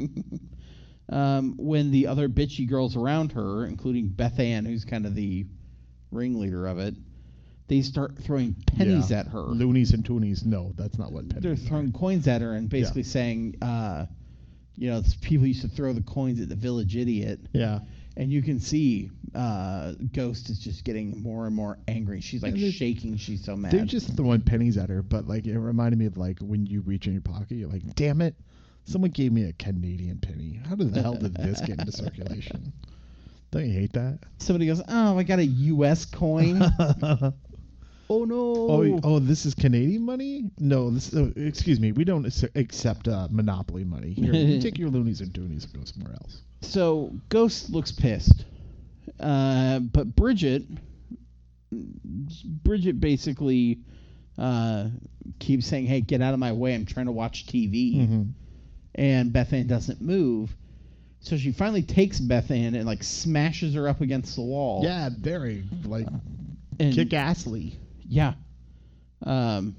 um, when the other bitchy girls around her, including Beth Ann, who's kind of the ringleader of it, they start throwing pennies Yeah. at her. Loonies and toonies. No, that's not what pennies They're are. throwing coins at her and basically Yeah. saying, uh, you know, it's people used to throw the coins at the village idiot. Yeah. And you can see uh, Ghost is just getting more and more angry. She's like And they're- shaking. She's so mad. They're just throwing pennies at her, but like it reminded me of like when you reach in your pocket, you're like, damn it, someone gave me a Canadian penny. How the hell did this get into circulation? Don't you hate that? Somebody goes, oh, I got a U S coin. Oh, no. Oh, oh, this is Canadian money? No, this. Uh, excuse me, we don't ac- accept uh, monopoly money. Here, you take your loonies and toonies and go somewhere else. So Ghost looks pissed. Uh, but Bridget, Bridget basically uh, keeps saying, hey, get out of my way. I'm trying to watch T V. Mm-hmm. And Beth Ann doesn't move. So she finally takes Beth Ann and like smashes her up against the wall. Yeah, very like and, kick-assly. Yeah. Um,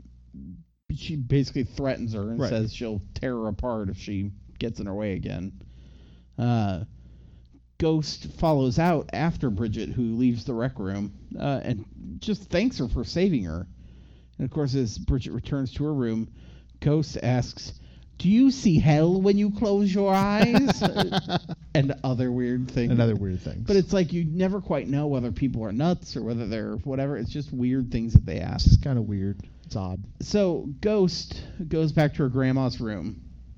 she basically threatens her and Right. says she'll tear her apart if she gets in her way again. Uh, Ghost follows out after Bridget, who leaves the rec room, uh, and just thanks her for saving her. And of course, as Bridget returns to her room, Ghost asks, do you see hell when you close your eyes? And other weird things. And other weird things. But it's like you never quite know whether people are nuts or whether they're whatever. It's just weird things that they it's ask. just kind of weird. It's odd. So Ghost goes back to her grandma's room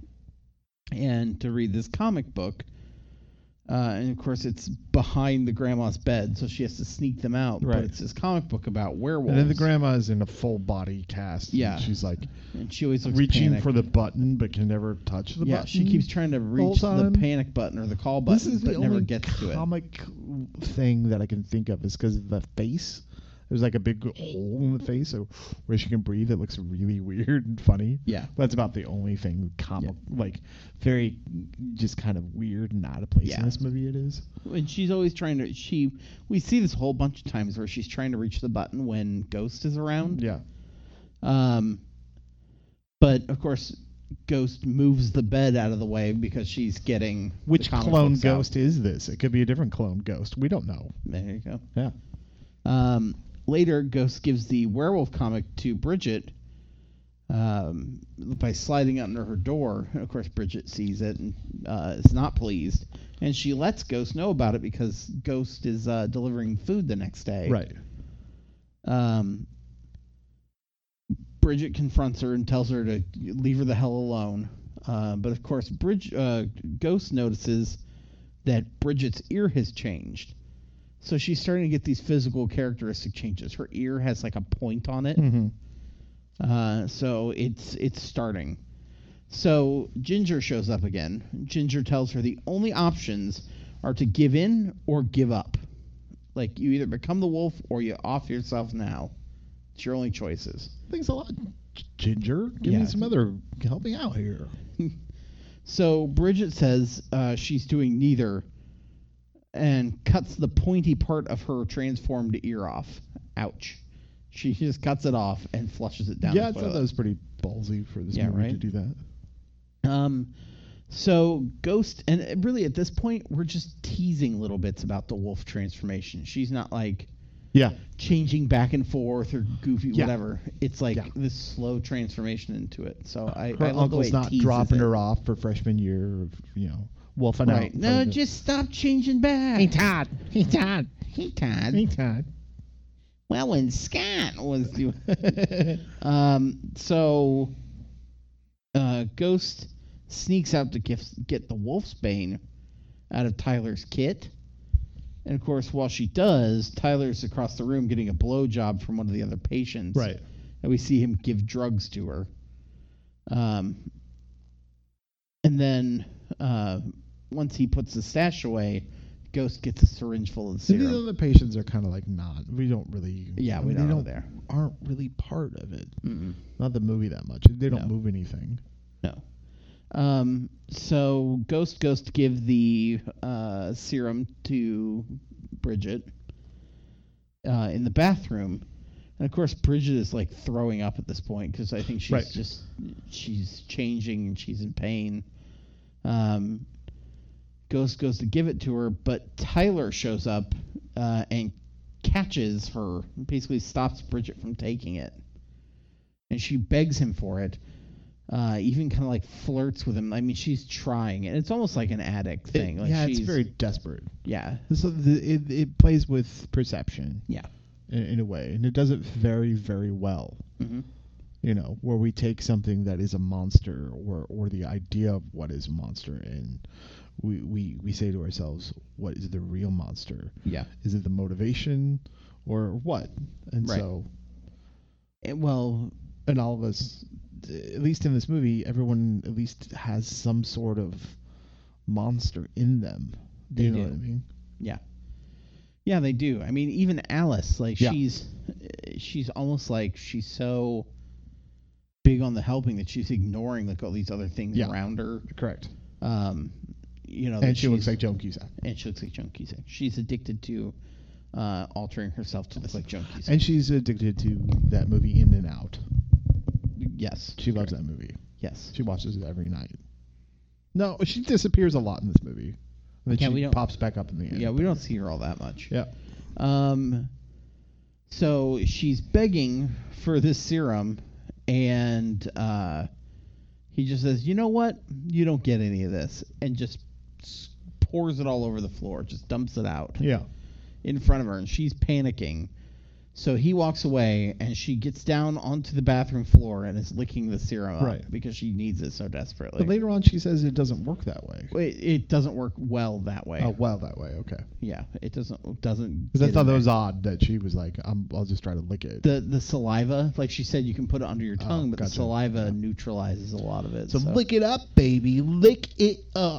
and to read this comic book. Uh, and of course, it's behind the grandma's bed, so she has to sneak them out. Right. But it's this comic book about werewolves. And then the grandma is in a full body cast. and Yeah. she's like and she always looks reaching panicked. for the button, but can never touch the yeah, button. she keeps trying to reach the time. panic button or the call button, This is but the never only gets to it. comic thing that I can think of is because of the face. There's like a big hole in the face, so where she can breathe. It looks really weird and funny. Yeah. That's about the only thing comic, like very, just kind of weird and out of place Yeah. in this movie. It is. And she's always trying to. She we see this whole bunch of times where she's trying to reach the button when Ghost is around. Yeah. Um, but of course, Ghost moves the bed out of the way because she's getting Which the comic clone books out. ghost is this? It could be a different clone ghost. We don't know. There you go. Yeah. Um, later, Ghost gives the werewolf comic to Bridget um, by sliding it under her door. And of course, Bridget sees it and uh, is not pleased. And she lets Ghost know about it because Ghost is uh, delivering food the next day. Right. Um, Bridget confronts her and tells her to leave her the hell alone. Uh, but of course, Bridge, uh, Ghost notices that Bridget's ear has changed. So she's starting to get these physical characteristic changes. Her ear has like a point on it. Mm-hmm. Uh, so it's it's starting. So Ginger shows up again. Ginger tells her the only options are to give in or give up. Like, you either become the wolf or you off yourself now. It's your only choices. Thanks a lot, Ginger. Give Yeah. me some other... Help me out here. So Bridget says uh, she's doing neither and cuts the pointy part of her transformed ear off. Ouch. She just cuts it off and flushes it down Yeah, I the thought toilet. that was pretty ballsy for this Yeah, movie right? to do that. Um, so Ghost, and really at this point, we're just teasing little bits about the wolf transformation. She's not like Yeah. changing back and forth or goofy, Yeah. whatever. It's like Yeah. this slow transformation into it. So I, Her I love the way uncle's it not teases dropping it. her off for freshman year of, you know, wolfing Right. out. in No, front of the- just stop changing back. Hey, Todd. Hey, Todd. Hey, Todd. Hey, Todd. Well, when Scott was doing... um, so uh, Ghost sneaks out to get, get the wolf's bane out of Tyler's kit. And, of course, while she does, Tyler's across the room getting a blowjob from one of the other patients. Right. And we see him give drugs to her. Um, and then uh, once he puts the stash away, Ghost gets a syringe full of So these serum. other patients are kind of like not. We don't really. Yeah, I we mean, don't they know there. Aren't really part of it. Mm-mm. Not the movie that much. They don't No. move anything. No. Um, so Ghost goes to give the uh, serum to Bridget uh, in the bathroom. And, of course, Bridget is, like, throwing up at this point because I think she's Right. just, she's changing and she's in pain. Um, Ghost goes to give it to her, but Tyler shows up uh, and catches her, basically stops Bridget from taking it. And she begs him for it. Uh, even kind of like flirts with him. I mean, she's trying, and it's almost like an addict thing. It- like yeah, she's, it's very desperate. yeah, So the, it it plays with perception yeah. in, in a way, and it does it very very well. Mm-hmm. You know, where we take something that is a monster, or or the idea of what is a monster, and we we we say to ourselves, what is the real monster? Yeah. Is it the motivation, or what? And Right. so, And, well, and all of us, at least in this movie, everyone at least has some sort of monster in them. Do you They know do. what I mean? yeah, yeah, they do. I mean, even Alice, like Yeah. she's, she's almost like she's so big on the helping that she's ignoring like all these other things Yeah. around her. Correct. Um, you know, that And she looks she's- like Joan Cusack. and she looks like Joan Cusack. She's addicted to uh, altering herself to look like Joan Cusack. And she's addicted to that movie In and Out. yes, She loves that movie. yes. She watches it every night. No, she disappears a lot in this movie. And then Yeah, she we don't- pops back up in the end. Yeah, we don't see her all that much. Yeah. Um, so she's begging for this serum, and uh, he just says, "You know what? You don't get any of this," and just s- pours it all over the floor, just dumps it out Yeah. in front of her, and she's panicking. So he walks away, and she gets down onto the bathroom floor and is licking the serum up Right. because she needs it so desperately. But later on, she says it doesn't work that way. It, it doesn't work well that way. Oh, well, that way. Okay. Yeah, it doesn't doesn't. Because I get thought in that there. was odd that she was like, I'm, I'll just try to lick it. the the saliva, like she said, you can put it under your Oh, tongue, but the gotcha. saliva Yeah. neutralizes a lot of it. so lick it up, baby. Lick it up.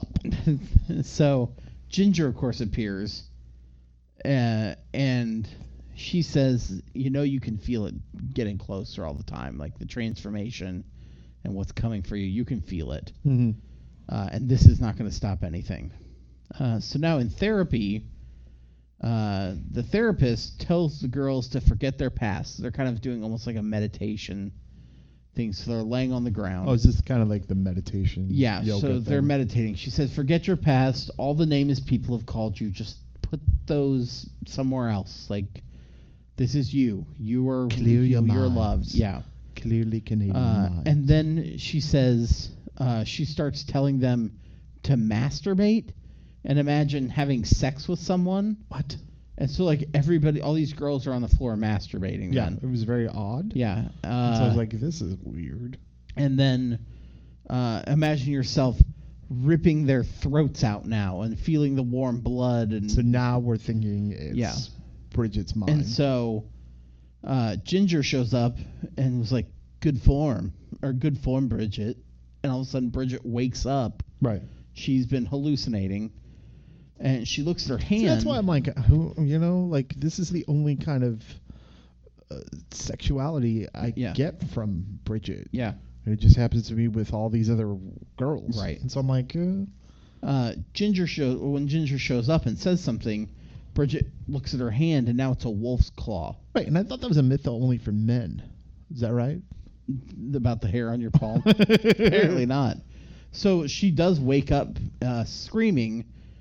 So Ginger, of course, appears, uh, and she says, "You know, you can feel it getting closer all the time, like the transformation and what's coming for you. You can feel it, Mm-hmm. uh, and this is not going to stop anything." Uh, so now in therapy, uh, the therapist tells the girls to forget their past. They're kind of doing almost like a meditation thing. So they're laying on the ground. Oh, is this kind of like the meditation? Yeah, yoga so they're thing? meditating. She says, forget your past. All the nameless people have called you. Just put those somewhere else. Like, This is you. You are Clear you, your you're minds. loved. Yeah. Clearly Canadian Uh, minds. and then she says, uh, she starts telling them to masturbate and imagine having sex with someone. What? And so, like, everybody, all these girls are on the floor masturbating. Yeah, Then. it was very odd. Yeah. Uh, so I was like, this is weird. and then uh, imagine yourself ripping their throats out now and feeling the warm blood. And So now we're thinking it's Yeah. Bridget's mind. and so uh, Ginger shows up and was like, good form, or good form, Bridget. And all of a sudden, Bridget wakes up. right. She's been hallucinating. And she looks at her hand. So that's why I'm like, who, you know, like this is the only kind of uh, sexuality I Yeah. get from Bridget. Yeah. And it just happens to be with all these other girls. Right. And so I'm like, uh, Uh, Ginger shows when Ginger shows up and says something, Bridget looks at her hand, and now it's a wolf's claw. right. And I thought that was a myth only for men. Is that right? About the hair on your palm. Apparently not. So she does wake up uh, screaming,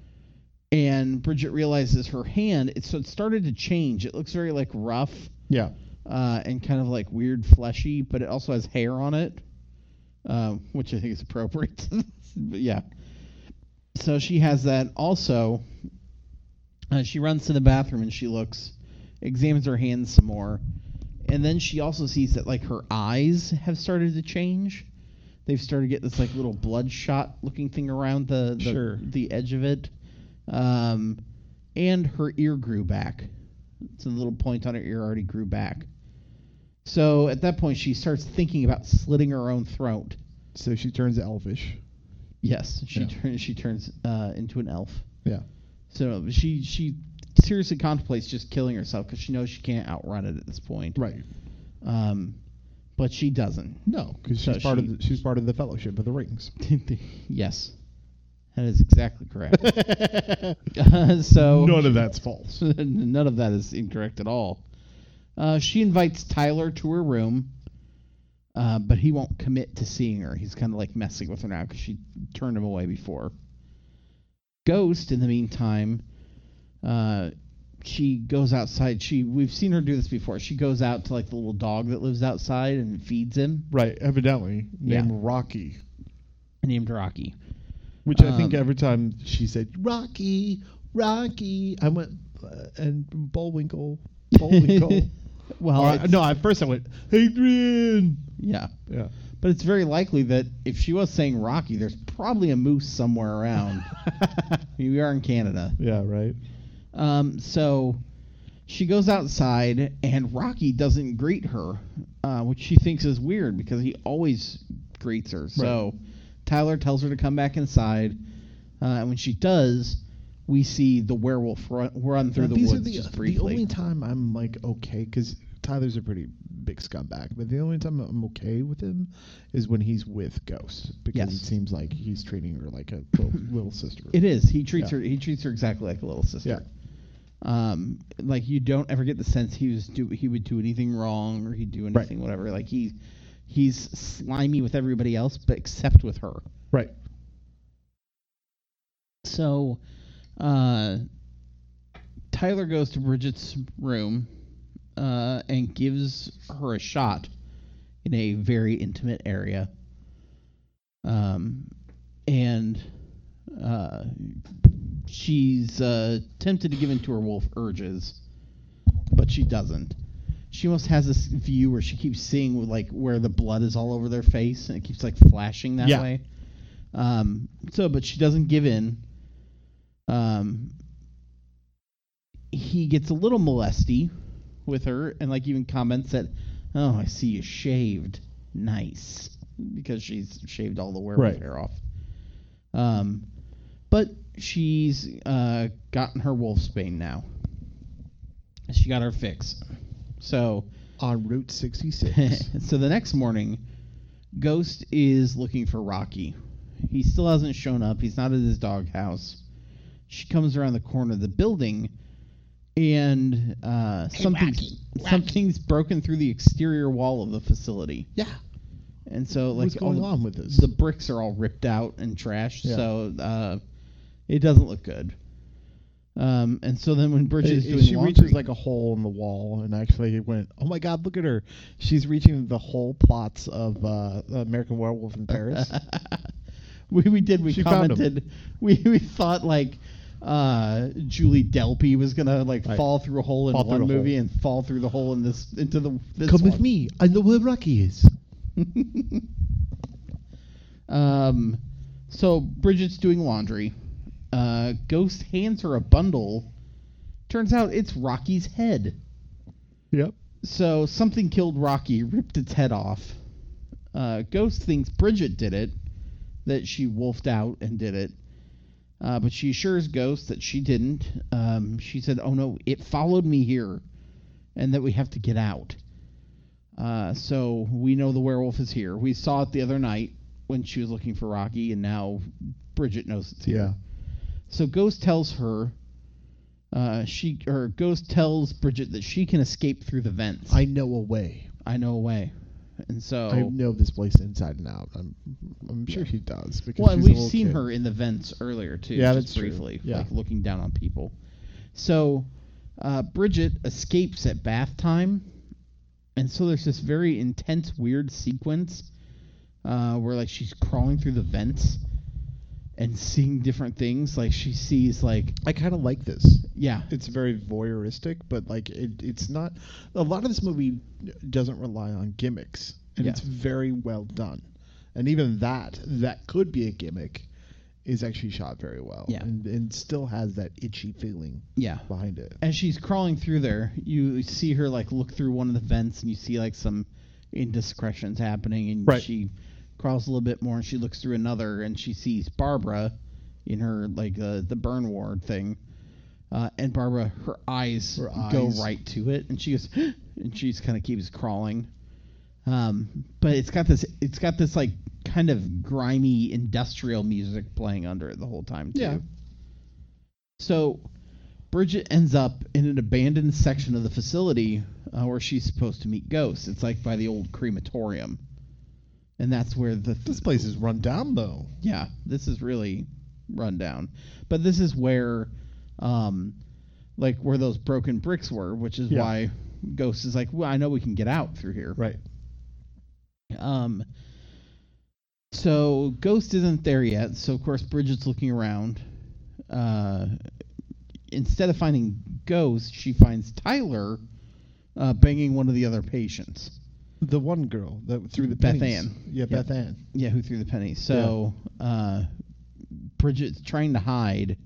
and Bridget realizes her hand. It, so it started to change. It looks very like rough Yeah. uh, and kind of like weird fleshy, but it also has hair on it, uh, which I think is appropriate. But yeah. So she has that. Also, uh, she runs to the bathroom and she looks, examines her hands some more, and then she also sees that like her eyes have started to change. They've started to get this like little bloodshot looking thing around the the, Sure. the edge of it, um, and her ear grew back. So the little point on her ear already grew back. So at that point, she starts thinking about slitting her own throat. So she turns elfish. Yes, she Yeah. turns she turns uh, into an elf. Yeah. So she she seriously contemplates just killing herself because she knows she can't outrun it at this point. Right. Um, but she doesn't. No, because So she's part she- of the, she's part of the Fellowship of the Rings. Yes, that is exactly correct. uh, so None of that's false. none of that is incorrect at all. Uh, she invites Tyler to her room, uh, but he won't commit to seeing her. He's kind of like messing with her now because she turned him away before. Ghost, in the meantime, uh, she goes outside. She we've seen her do this before. She goes out to like the little dog that lives outside and feeds him, Right. Evidently Yeah. named Rocky. named Rocky. Which I think Um, every time she said Rocky, Rocky, I went uh, and Bullwinkle, Bullwinkle. Well, Or I- it's- no, at first I went Adrian. yeah. Yeah. But it's very likely that if she was saying Rocky, there's probably a moose somewhere around. I mean, we are in Canada. Yeah. Right. Um, so she goes outside, and Rocky doesn't greet her, uh, which she thinks is weird because he always greets her. So Tyler tells her to come back inside, uh, and when she does, we see the werewolf run, run through Now, the these woods are the, just the briefly. only time I'm like okay because Tyler's a pretty big scumbag, but the only time I'm okay with him is when he's with Ghost because Yes. it seems like he's treating her like a little, little sister. It is. He treats Yeah. her. He treats her exactly like a little sister. Yeah. Um, like you don't ever get the sense he was do he would do anything wrong or he'd do anything whatever. Like he he's slimy with everybody else, but except with her. Right. So, uh, Tyler goes to Bridget's room uh, and gives her a shot in a very intimate area. Um, and uh, she's uh, tempted to give in to her wolf urges, but she doesn't. She almost has this view where she keeps seeing like where the blood is all over their face, and it keeps like flashing that Yeah. way. Um, so, but she doesn't give in. Um, he gets a little molesty with her, and like even comments that, "Oh, I see you shaved, nice," because she's shaved all the werewolf Right. hair off. Um, but she's uh gotten her wolfsbane now. She got her fix. So, On Route sixty-six. so the next morning, Ghost is looking for Rocky. He still hasn't shown up. He's not at his doghouse. She comes around the corner of the building, and uh, something's Rocky, Rocky. something's broken through the exterior wall of the facility. Yeah. And so, like, What's all going the, on with this? the bricks are all ripped out and trashed. Yeah. So uh, it doesn't look good. Um, and so then when Bridget is It- doing she laundry, reaches like a hole in the wall, and actually went, "Oh my God, look at her! She's reaching the whole plots of uh, American Werewolf in Paris." we we did we She found 'em. commented we we thought like uh, Julie Delpy was gonna like Right. fall through a hole in Fall through one the movie hole. and fall through the hole in this into the this Come with one. me. I know where Rocky is. Um, so Bridget's doing laundry. Uh, Ghost hands her a bundle. Turns out it's Rocky's head. Yep. So something killed Rocky, ripped its head off. Uh, Ghost thinks Bridget did it, that she wolfed out and did it. Uh, but she assures Ghost that she didn't. Um, she said, "Oh no, it followed me here, and that we have to get out." Uh, so we know the werewolf is here. We saw it the other night when she was looking for Rocky, and now Bridget knows it's here. Yeah. So Ghost tells her, uh, she or Ghost tells Bridget that she can escape through the vents. I know a way. I know a way, and so I know this place inside and out. I'm, I'm sure she does. Because well, and she's a we've little seen kid. her in the vents earlier too. Yeah, just that's true. briefly, Yeah. like looking down on people. So uh, Bridget escapes at bath time, and so there's this very intense, weird sequence uh, where like she's crawling through the vents and seeing different things. Like she sees like I kind of like this. yeah, It's very voyeuristic, but like it, it's not. A lot of this movie doesn't rely on gimmicks, and Yeah. it's very well done. And even that, that could be a gimmick, is actually shot very well. Yeah. and, and still has that itchy feeling yeah. behind it. As she's crawling through there, you see her like look through one of the vents, and you see like some indiscretions happening, and Right. she crawls a little bit more, and she looks through another, and she sees Barbara in her like uh, the burn ward thing, uh, and Barbara, her eyes Her go eyes. right to it, and she goes, and she just kind of keeps crawling. Um, but it's got this, it's got this like kind of grimy industrial music playing under it the whole time too. Yeah. So Bridget ends up in an abandoned section of the facility uh, where she's supposed to meet ghosts. It's like by the old crematorium, and that's where the This place is run down, though. yeah, this is really run down. But this is where, um, like where those broken bricks were, which is Yeah. why Ghost is like, well, I know we can get out through here. Right. Um. So Ghost isn't there yet. So of course Bridget's looking around. Uh, instead of finding Ghost, she finds Tyler uh, banging one of the other patients. The one girl that threw the Beth pennies. Ann. Yeah, Yeah. Beth Ann. Yeah, who threw the penny. So uh, Bridget's trying to hide.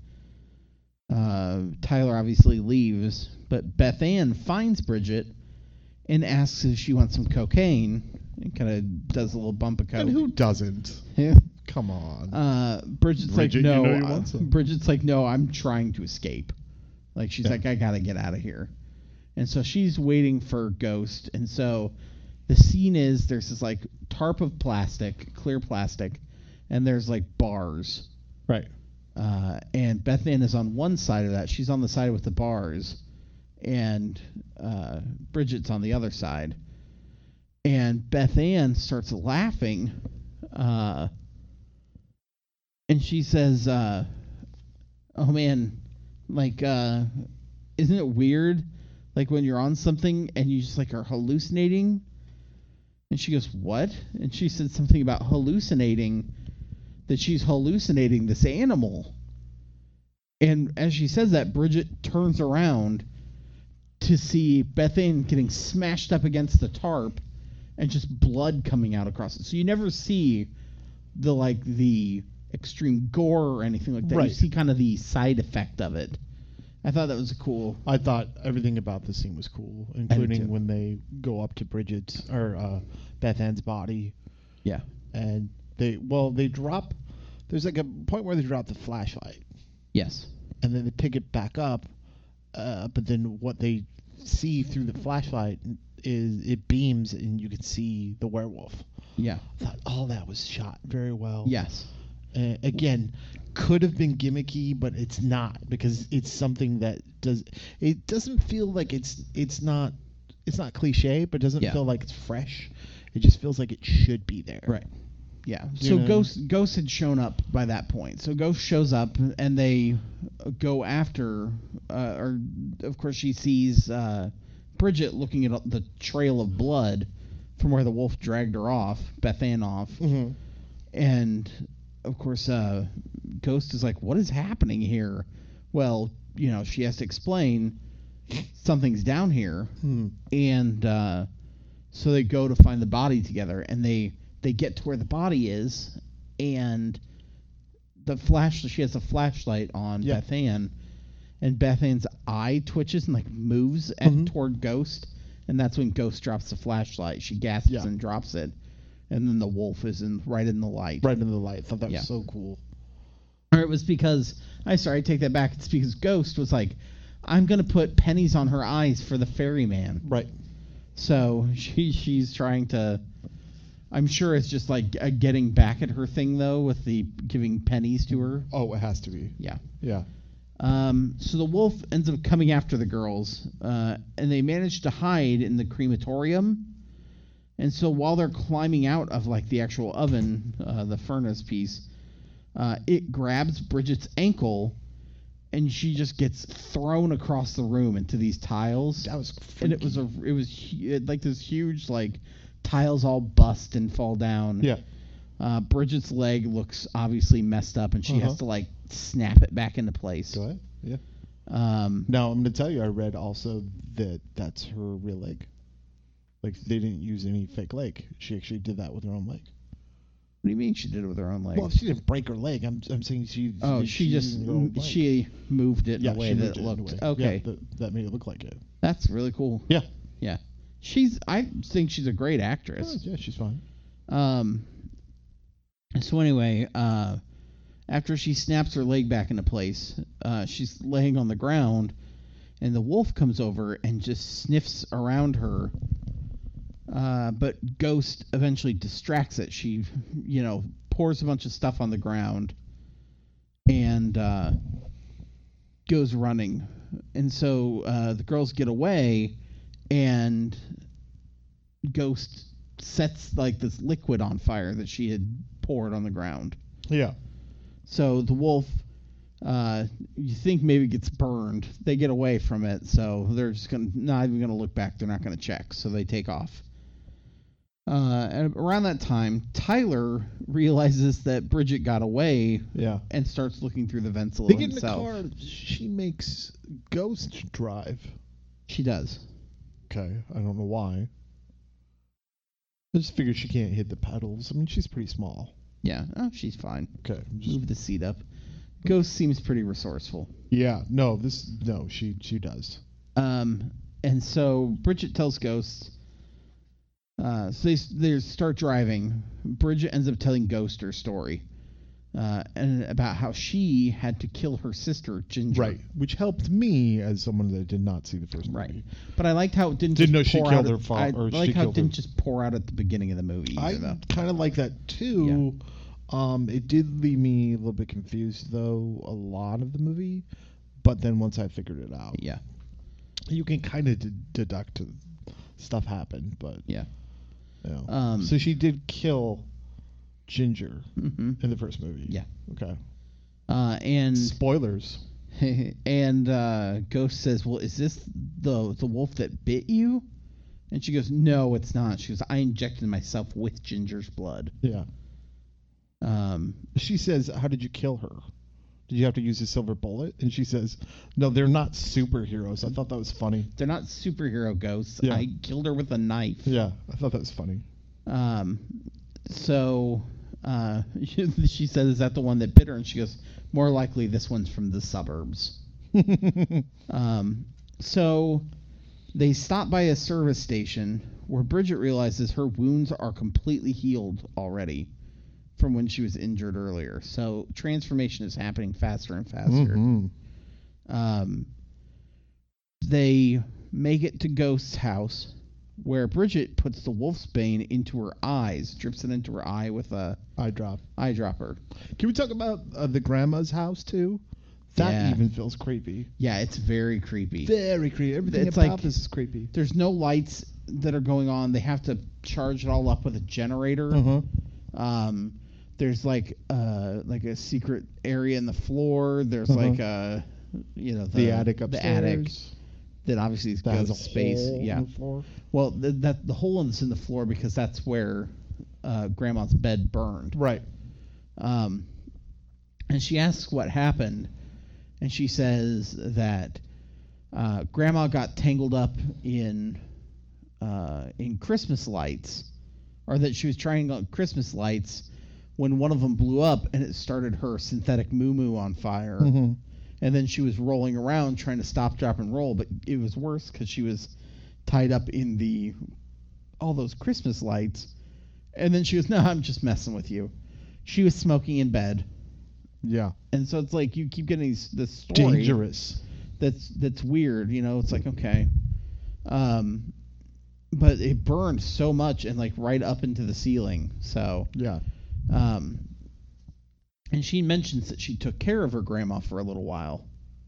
Uh, Tyler obviously leaves, but Beth Ann finds Bridget and asks if she wants some cocaine. And kind of does a little bump of coke. And who doesn't? Yeah. Come on. Uh, Bridget's Bridget, like, you no. know you uh, want some." Bridget's like, no, I'm trying to escape. Like, she's Yeah. like, I gotta get out of here. And so she's waiting for Ghost. And so the scene is there's this like tarp of plastic, clear plastic, and there's like bars. Right. Uh, and Beth Ann is on one side of that. She's on the side with the bars, and uh, Bridget's on the other side. And Beth Ann starts laughing, uh, and she says, uh, "Oh man, like, uh, isn't it weird, like when you're on something and you just like are hallucinating?" And she goes, "What?" And she said something about hallucinating. That she's hallucinating this animal. And as she says that, Bridget turns around to see Beth Ann getting smashed up against the tarp and just blood coming out across it. So you never see the like the extreme gore or anything like that. Right. You see kind of the side effect of it. I thought that was cool. I thought everything about this scene was cool, too. including when they go up to Bridget's or uh, Beth Ann's body, Yeah. and they well they drop. There's like a point where they drop the flashlight, Yes. and then they pick it back up. Uh, but then what they see through the flashlight is it beams, and you can see the werewolf. Yeah. I thought all that was shot very well. Yes. Uh, again, could have been gimmicky, but it's not because it's something that does. It doesn't feel like it's it's not it's not cliche, but it doesn't Yeah. feel like it's fresh. It just feels like it should be there. Right. Yeah. You So know? Ghost Ghost had shown up by that point. So Ghost shows up and they go after. Uh, or of course she sees uh, Bridget looking at the trail of blood from where the wolf dragged her off, Beth Ann off, Mm-hmm. and of course uh, Ghost is like, "What is happening here?" Well, you know, she has to explain something's down here, Hmm. and uh, so they go to find the body together, and they. They get to where the body is, and the flash. She has a flashlight on Yeah. Beth Ann, and Beth Ann's eye twitches and like moves at, Mhm. toward Ghost, and that's when Ghost drops the flashlight. She gasps Yeah. and drops it, and then the wolf is in right in the light. Right into the light. Thought that Yeah. was so cool. Or it was because I sorry, I take that back. It's because Ghost was like, "I'm gonna put pennies on her eyes for the ferryman." Right. So she she's trying to. I'm sure it's just like a getting back at her thing though, with the giving pennies to her. Oh, it has to be. Yeah. Yeah. Um, so the wolf ends up coming after the girls, uh, and they manage to hide in the crematorium. And so while they're climbing out of like the actual oven, uh, the furnace piece, uh, it grabs Bridget's ankle, and she just gets thrown across the room into these tiles. That was And it was a it was hu- it, like this huge like tiles all bust and fall down. Yeah. Uh, Bridget's leg looks obviously messed up, and she Uh-huh. has to like snap it back into place. Go ahead. Yeah. Um, Now I'm going to tell you, I read also that that's her real leg. Like they didn't use any fake leg. She actually did that with her own leg. what do you mean she did it with her own leg? Well, she didn't break her leg. I'm I'm saying she. oh, she just used her own leg. she moved it in yeah, a way she that moved it in a looked way. okay. Yeah, that, that made it look like it. That's really cool. Yeah. Yeah, she's I think she's a great Oh, actress. yeah, she's fine. Um. So anyway, uh, after she snaps her leg back into place, uh, she's laying on the ground, and the wolf comes over and just sniffs around her. Uh, but Ghost eventually distracts it. She, you know, pours a bunch of stuff on the ground and uh, goes running. And so uh, the girls get away, and Ghost sets like this liquid on fire that she had poured on the ground. Yeah. So the wolf, uh, you think maybe gets burned. They get away from it, so they're just gonna not even gonna look back. They're not gonna check, so they take off. Uh, and around that time, Tyler realizes that Bridget got away Yeah. and starts looking through the vents a They little get in the himself. car. She makes Ghost drive. She does. Okay. I don't know why. I just figured she can't hit the pedals. I mean, she's pretty small. Yeah. Oh, she's fine. Okay. I'm just- Move the seat up. Ghost seems pretty resourceful. yeah. No. This. No. She. She does. Um, and so Bridget tells Ghost. Uh, so they they start driving. Bridget ends up telling Ghost her story, uh, and about how she had to kill her sister Ginger. Right. Which helped me as someone that did not see the first movie. Right. But I liked how it didn't. Didn't just know she pour killed out her at- fa- I or like she how it killed didn't her- just pour out at the beginning of the movie either, I though. kind of like that too. Um, it did leave me a little bit confused though. A lot of the movie, but then once I figured it out, Yeah. you can kind of d- deduct stuff happened. But Yeah. you know. Um, so she did kill Ginger hmm in the first movie. Yeah. Okay. Uh, and Spoilers. and uh, Ghost says, "Well, is this the the wolf that bit you?" And she goes, "No, it's not." She goes, "I injected myself with Ginger's blood." Yeah. Um, She says, "How did you kill her? Did you have to use a silver bullet?" And she says, "No, they're not superheroes." I thought that was funny. they're not superhero ghosts. Yeah. I killed her with a knife. Yeah, I thought that was funny. Um, so uh, she says, "Is that the one that bit her?" And she goes, "More likely, this one's from the suburbs." um, so they stop by a service station where Bridget realizes her wounds are completely healed already from when she was injured earlier. So transformation is happening faster and faster. Mhm. Um, they make it to Ghost's house, where Bridget puts the wolf's bane into her eyes, drips it into her eye with a Eye drop. eyedropper. Can we talk about uh, the grandma's house too? That Yeah. even feels creepy. Yeah, it's very creepy. Very creepy. Everything It's about like- this is creepy. There's no lights that are going on. They have to charge it all up with a generator. Uh-huh. Um, there's like uh like a secret area in the floor. There's Uh-huh. like a you know the, The attic the upstairs. attic that obviously that has a goes space. hole in Yeah. the floor. Well, th- that the hole is in the floor because that's where uh, Grandma's bed burned. Right. Um, and she asks what happened, and she says that uh, Grandma got tangled up in uh, in Christmas lights, or that she was trying on Christmas lights when one of them blew up and it started her synthetic moo-moo on fire. Mm-hmm. And then she was rolling around trying to stop, drop, and roll, but it was worse because she was tied up in the all those Christmas lights. And then she goes, "No, I'm just messing with you." She was smoking in bed, Yeah. and so it's like you keep getting these, this story Dangerous. that's that's weird. You know, it's like okay, um, but it burned so much and like right up into the ceiling. So, Yeah. um, and she mentions that she took care of her grandma for a little while.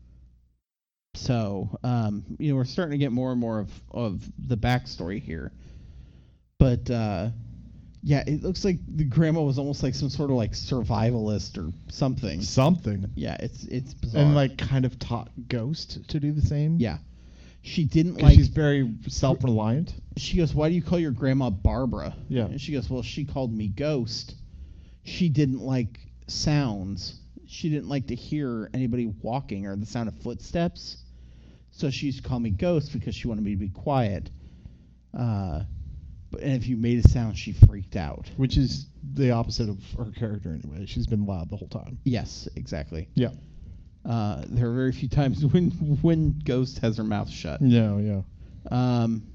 So, um, you know, we're starting to get more and more of, of the backstory here. But, uh, yeah, it looks like the grandma was almost like some sort of like survivalist or something. Something. Yeah, it's it's bizarre. And like kind of taught Ghost to do the same. yeah. She didn't 'Cause like, she's very self-reliant. she goes, "Why do you call your grandma Barbara?" Yeah. And she goes, "Well, she called me Ghost. She didn't like sounds. She didn't like to hear anybody walking or the sound of footsteps. So she used to call me Ghost because she wanted me to be quiet. Uh, but and if you made a sound, she freaked out." Which is the opposite of her character anyway. She's been loud the whole time. Yes, exactly. Yeah. Uh, there are very few times when when Ghost has her mouth shut. Yeah, yeah. Um.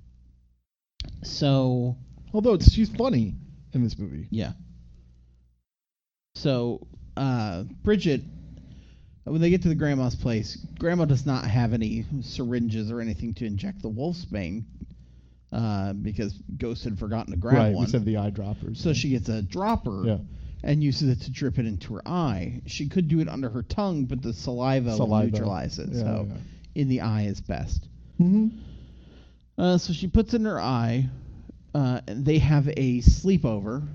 So Although it's, she's funny in this movie. yeah. So uh, Bridget, when they get to the grandma's place, Grandma does not have any syringes or anything to inject the wolfsbane uh, because Ghost had forgotten to grab right, one. we said the eyedroppers. So she gets a dropper Yeah. and uses it to drip it into her eye. She could do it under her tongue, but the saliva, will Saliva. neutralize it. Yeah, so yeah. in the eye is best. Mm-hmm. Uh, so she puts it in her eye. Uh, and they have a sleepover.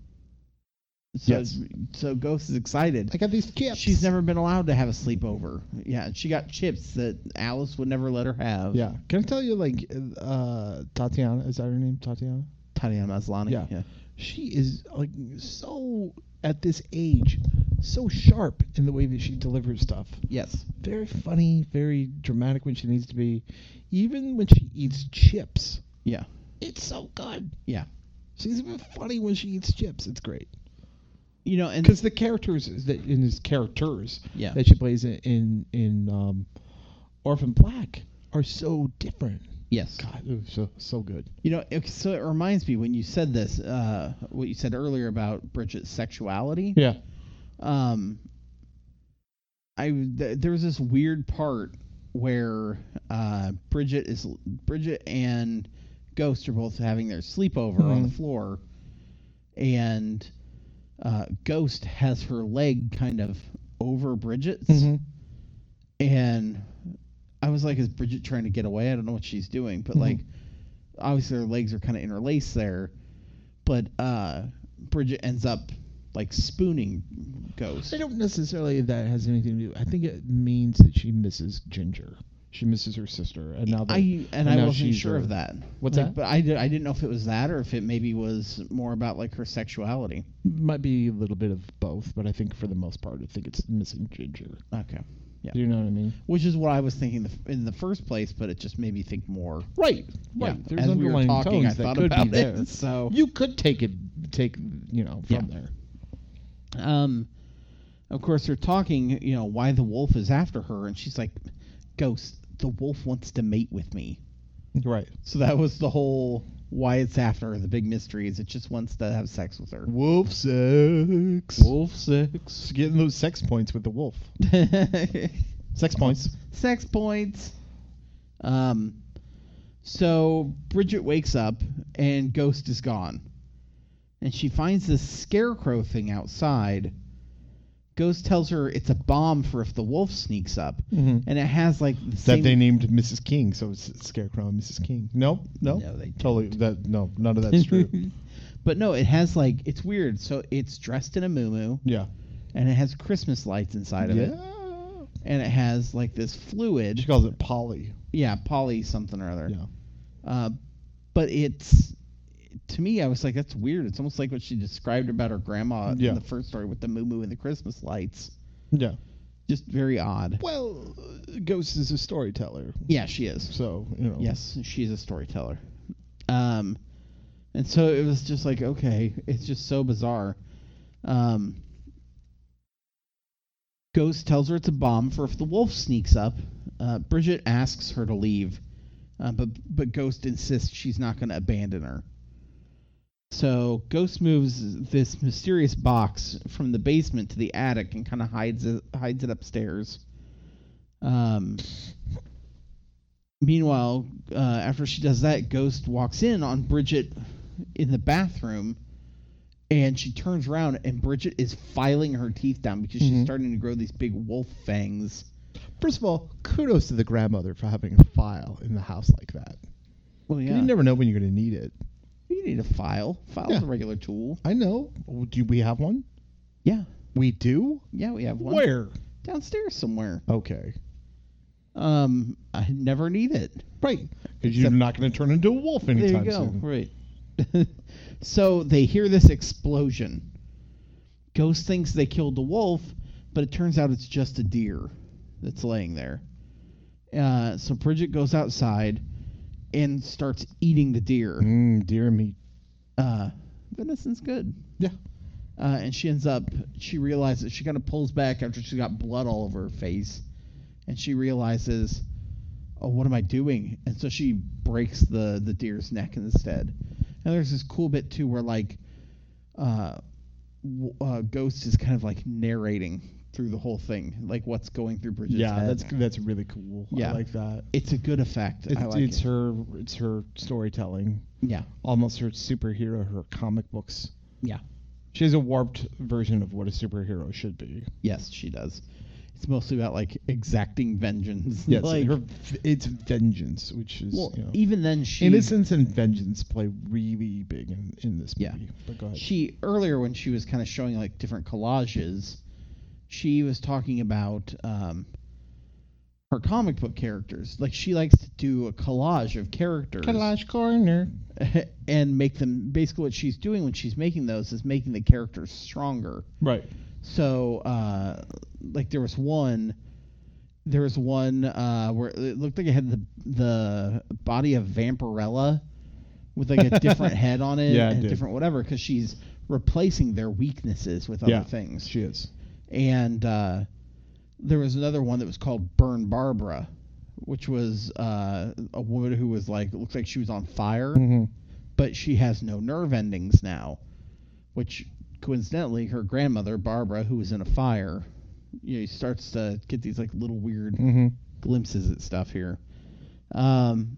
So, Yes. so Ghost is excited. I got these chips. She's never been allowed to have a sleepover. Yeah, and she got chips that Alice would never let her have. Yeah. Can I tell you, like, uh, Tatiana, is that her name? Tatiana? Tatiana Maslany. Yeah. yeah. She is, like, so, at this age, so sharp in the way that she delivers stuff. Yes. Very funny, very dramatic when she needs to be. Even when she eats chips, Yeah. it's so good. Yeah. She's even funny when she eats chips. It's great. You know, and Because the characters that in his characters Yeah. that she plays in in, in um, Orphan Black are so different. yes. God, it was so so good. You know, it, so it reminds me when you said this, uh, what you said earlier about Bridget's sexuality. Yeah. Um, I th- there was this weird part where uh, Bridget is Bridget and Ghost are both having their sleepover on the Mhm. floor, and uh, Ghost has her leg kind of over Bridget's, Mm-hmm. and I was like, is Bridget trying to get away? I don't know what she's doing, but Mhm. like, obviously her legs are kind of interlaced there, but uh, Bridget ends up like spooning Ghost. I don't necessarily that has anything to do. I think it means that she misses Ginger. She misses her sister, and now that, I and and I now wasn't she's sure a- of that. What's Like, that? But I did. I didn't know if it was that or if it maybe was more about like her sexuality. might be a little bit of both, but I think for the most part, I think it's missing Ginger. Okay, yeah. Do you know what I mean? Which is what I was thinking the, in the first place, but it just made me think more. Right, Yeah. right. There's As we were underlying talking, I tones that thought could about be it. there. So You could take it, take you know, from Yeah. there. Um, of course, they're talking, you know, why the wolf is after her, and she's like, Ghost, the wolf wants to mate with me. Right. So that was the whole why it's after her. The big mystery is it just wants to have sex with her. Wolf sex. Wolf sex. Getting those sex points with the wolf. Sex points. Sex points. Um, so Bridget wakes up and Ghost is gone. And she finds this scarecrow thing outside. Ghost tells her it's a bomb for if the wolf sneaks up. Mhm. And it has like the That same... they named Missus King, so it's Scarecrow and Missus King. No, no, No, they didn't. totally. That no, none of that's true. But no, it has like it's weird. So it's dressed in a muumuu, Yeah. and it has Christmas lights inside of Yeah. it, and it has like this fluid. She calls it Polly. Yeah, poly something or other. Yeah. Uh, but it's to me, I was like, that's weird. It's almost like what she described about her grandma Yeah. in the first story with the muumuu and the Christmas lights. Yeah. Just very odd. Well, Ghost is a storyteller, Yeah, she is. so you know. Yes, she's a storyteller. Um, and so it was just like, okay, it's just so bizarre. Um, Ghost tells her it's a bomb for if the wolf sneaks up. Uh, Bridget asks her to leave, uh, but but Ghost insists she's not going to abandon her. So Ghost moves this mysterious box from the basement to the attic and kind of hides it hides it upstairs. Um. Meanwhile, uh, after she does that, Ghost walks in on Bridget in the bathroom, and she turns around, and Bridget is filing her teeth down because she's Mhm. starting to grow these big wolf fangs. First of all, kudos to the grandmother for having a file in the house like that. Well, yeah. You never know when you're going to need it. You need a file. File's Yeah. a regular tool. I know. Oh, do we have one? Yeah. We do? Yeah, we have one. Where? Downstairs somewhere. Okay. Um, I never need it. Right. Because you're Except- not going to turn into a wolf anytime there you go. soon. Right. So they hear this explosion. Ghost thinks they killed the wolf, but it turns out it's just a deer that's laying there. Uh, so Bridget goes outside and starts eating the deer. Mmm, deer meat. Uh, venison's good. Yeah. Uh, and she ends up, she realizes, she kind of pulls back after she got blood all over her face. And she realizes, oh, what am I doing? And so she breaks the, the deer's neck instead. And there's this cool bit, too, where, like, uh, w- uh, Ghost is kind of, like, narrating through the whole thing, like, what's going through Bridget's Yeah, head. that's that's really cool. Yeah. I like that. It's a good effect. It's, I like it's it. her it's her storytelling. Yeah, Almost her superhero, her comic books. yeah. She has a warped version of what a superhero should be. Yes, she does. It's mostly about, like, exacting vengeance. Yes, like, her, it's vengeance, which is well, you know, even then, she... innocence and vengeance play really big in, in this Yeah. movie. But go ahead. She earlier when she was kind of showing like different collages, she was talking about um, her comic book characters. Like she likes to do a collage of characters Collage corner. and make them. Basically, what she's doing when she's making those is making the characters stronger. Right. So, uh, like there was one. There was one uh, where it looked like it had the the body of Vampirella with like a different head on it Yeah, it and did. different whatever because she's replacing their weaknesses with other Yeah, things. She is. And uh, there was another one that was called Burn Barbara, which was uh, a woman who was like looks like she was on fire, Mm-hmm. but she has no nerve endings now, which coincidentally her grandmother Barbara, who was in a fire, you know, starts to get these like little weird Mm-hmm. glimpses at stuff here. Um,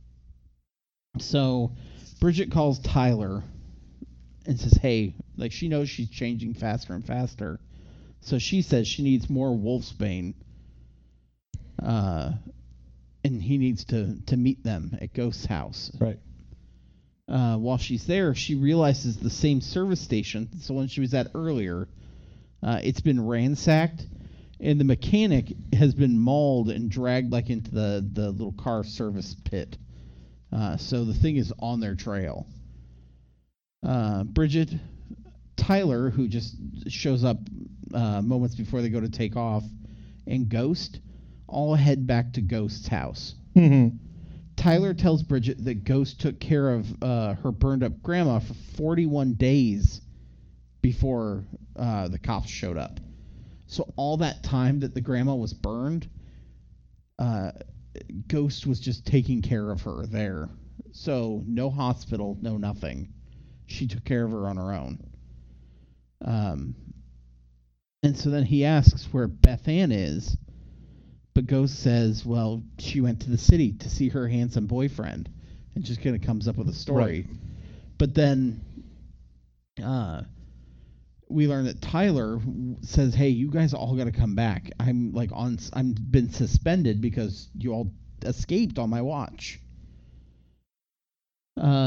so Bridget calls Tyler and says, hey, like she knows she's changing faster and faster. So she says she needs more Wolfsbane. Uh, and he needs to, to meet them at Ghost's house. Right. Uh, while she's there, she realizes the same service station, the one she was at earlier, uh, it's been ransacked, and the mechanic has been mauled and dragged like into the, the little car service pit. Uh, so the thing is on their trail. Uh, Bridget, Tyler, who just shows up uh, moments before they go to take off, and Ghost all head back to Ghost's house. Mm-hmm. Tyler tells Bridget that Ghost took care of uh, her burned up grandma for forty-one days before uh, the cops showed up. So all that time that the grandma was burned, uh, Ghost was just taking care of her there. So no hospital, no nothing. She took care of her on her own. Um, and so then he asks where Beth Ann is. But Ghost says, well, she went to the city to see her handsome boyfriend. And just kind of comes up with a story. Right. But then uh, we learn that Tyler says, hey, you guys all got to come back. I'm like on, I'm been suspended because you all escaped on my watch. Uh,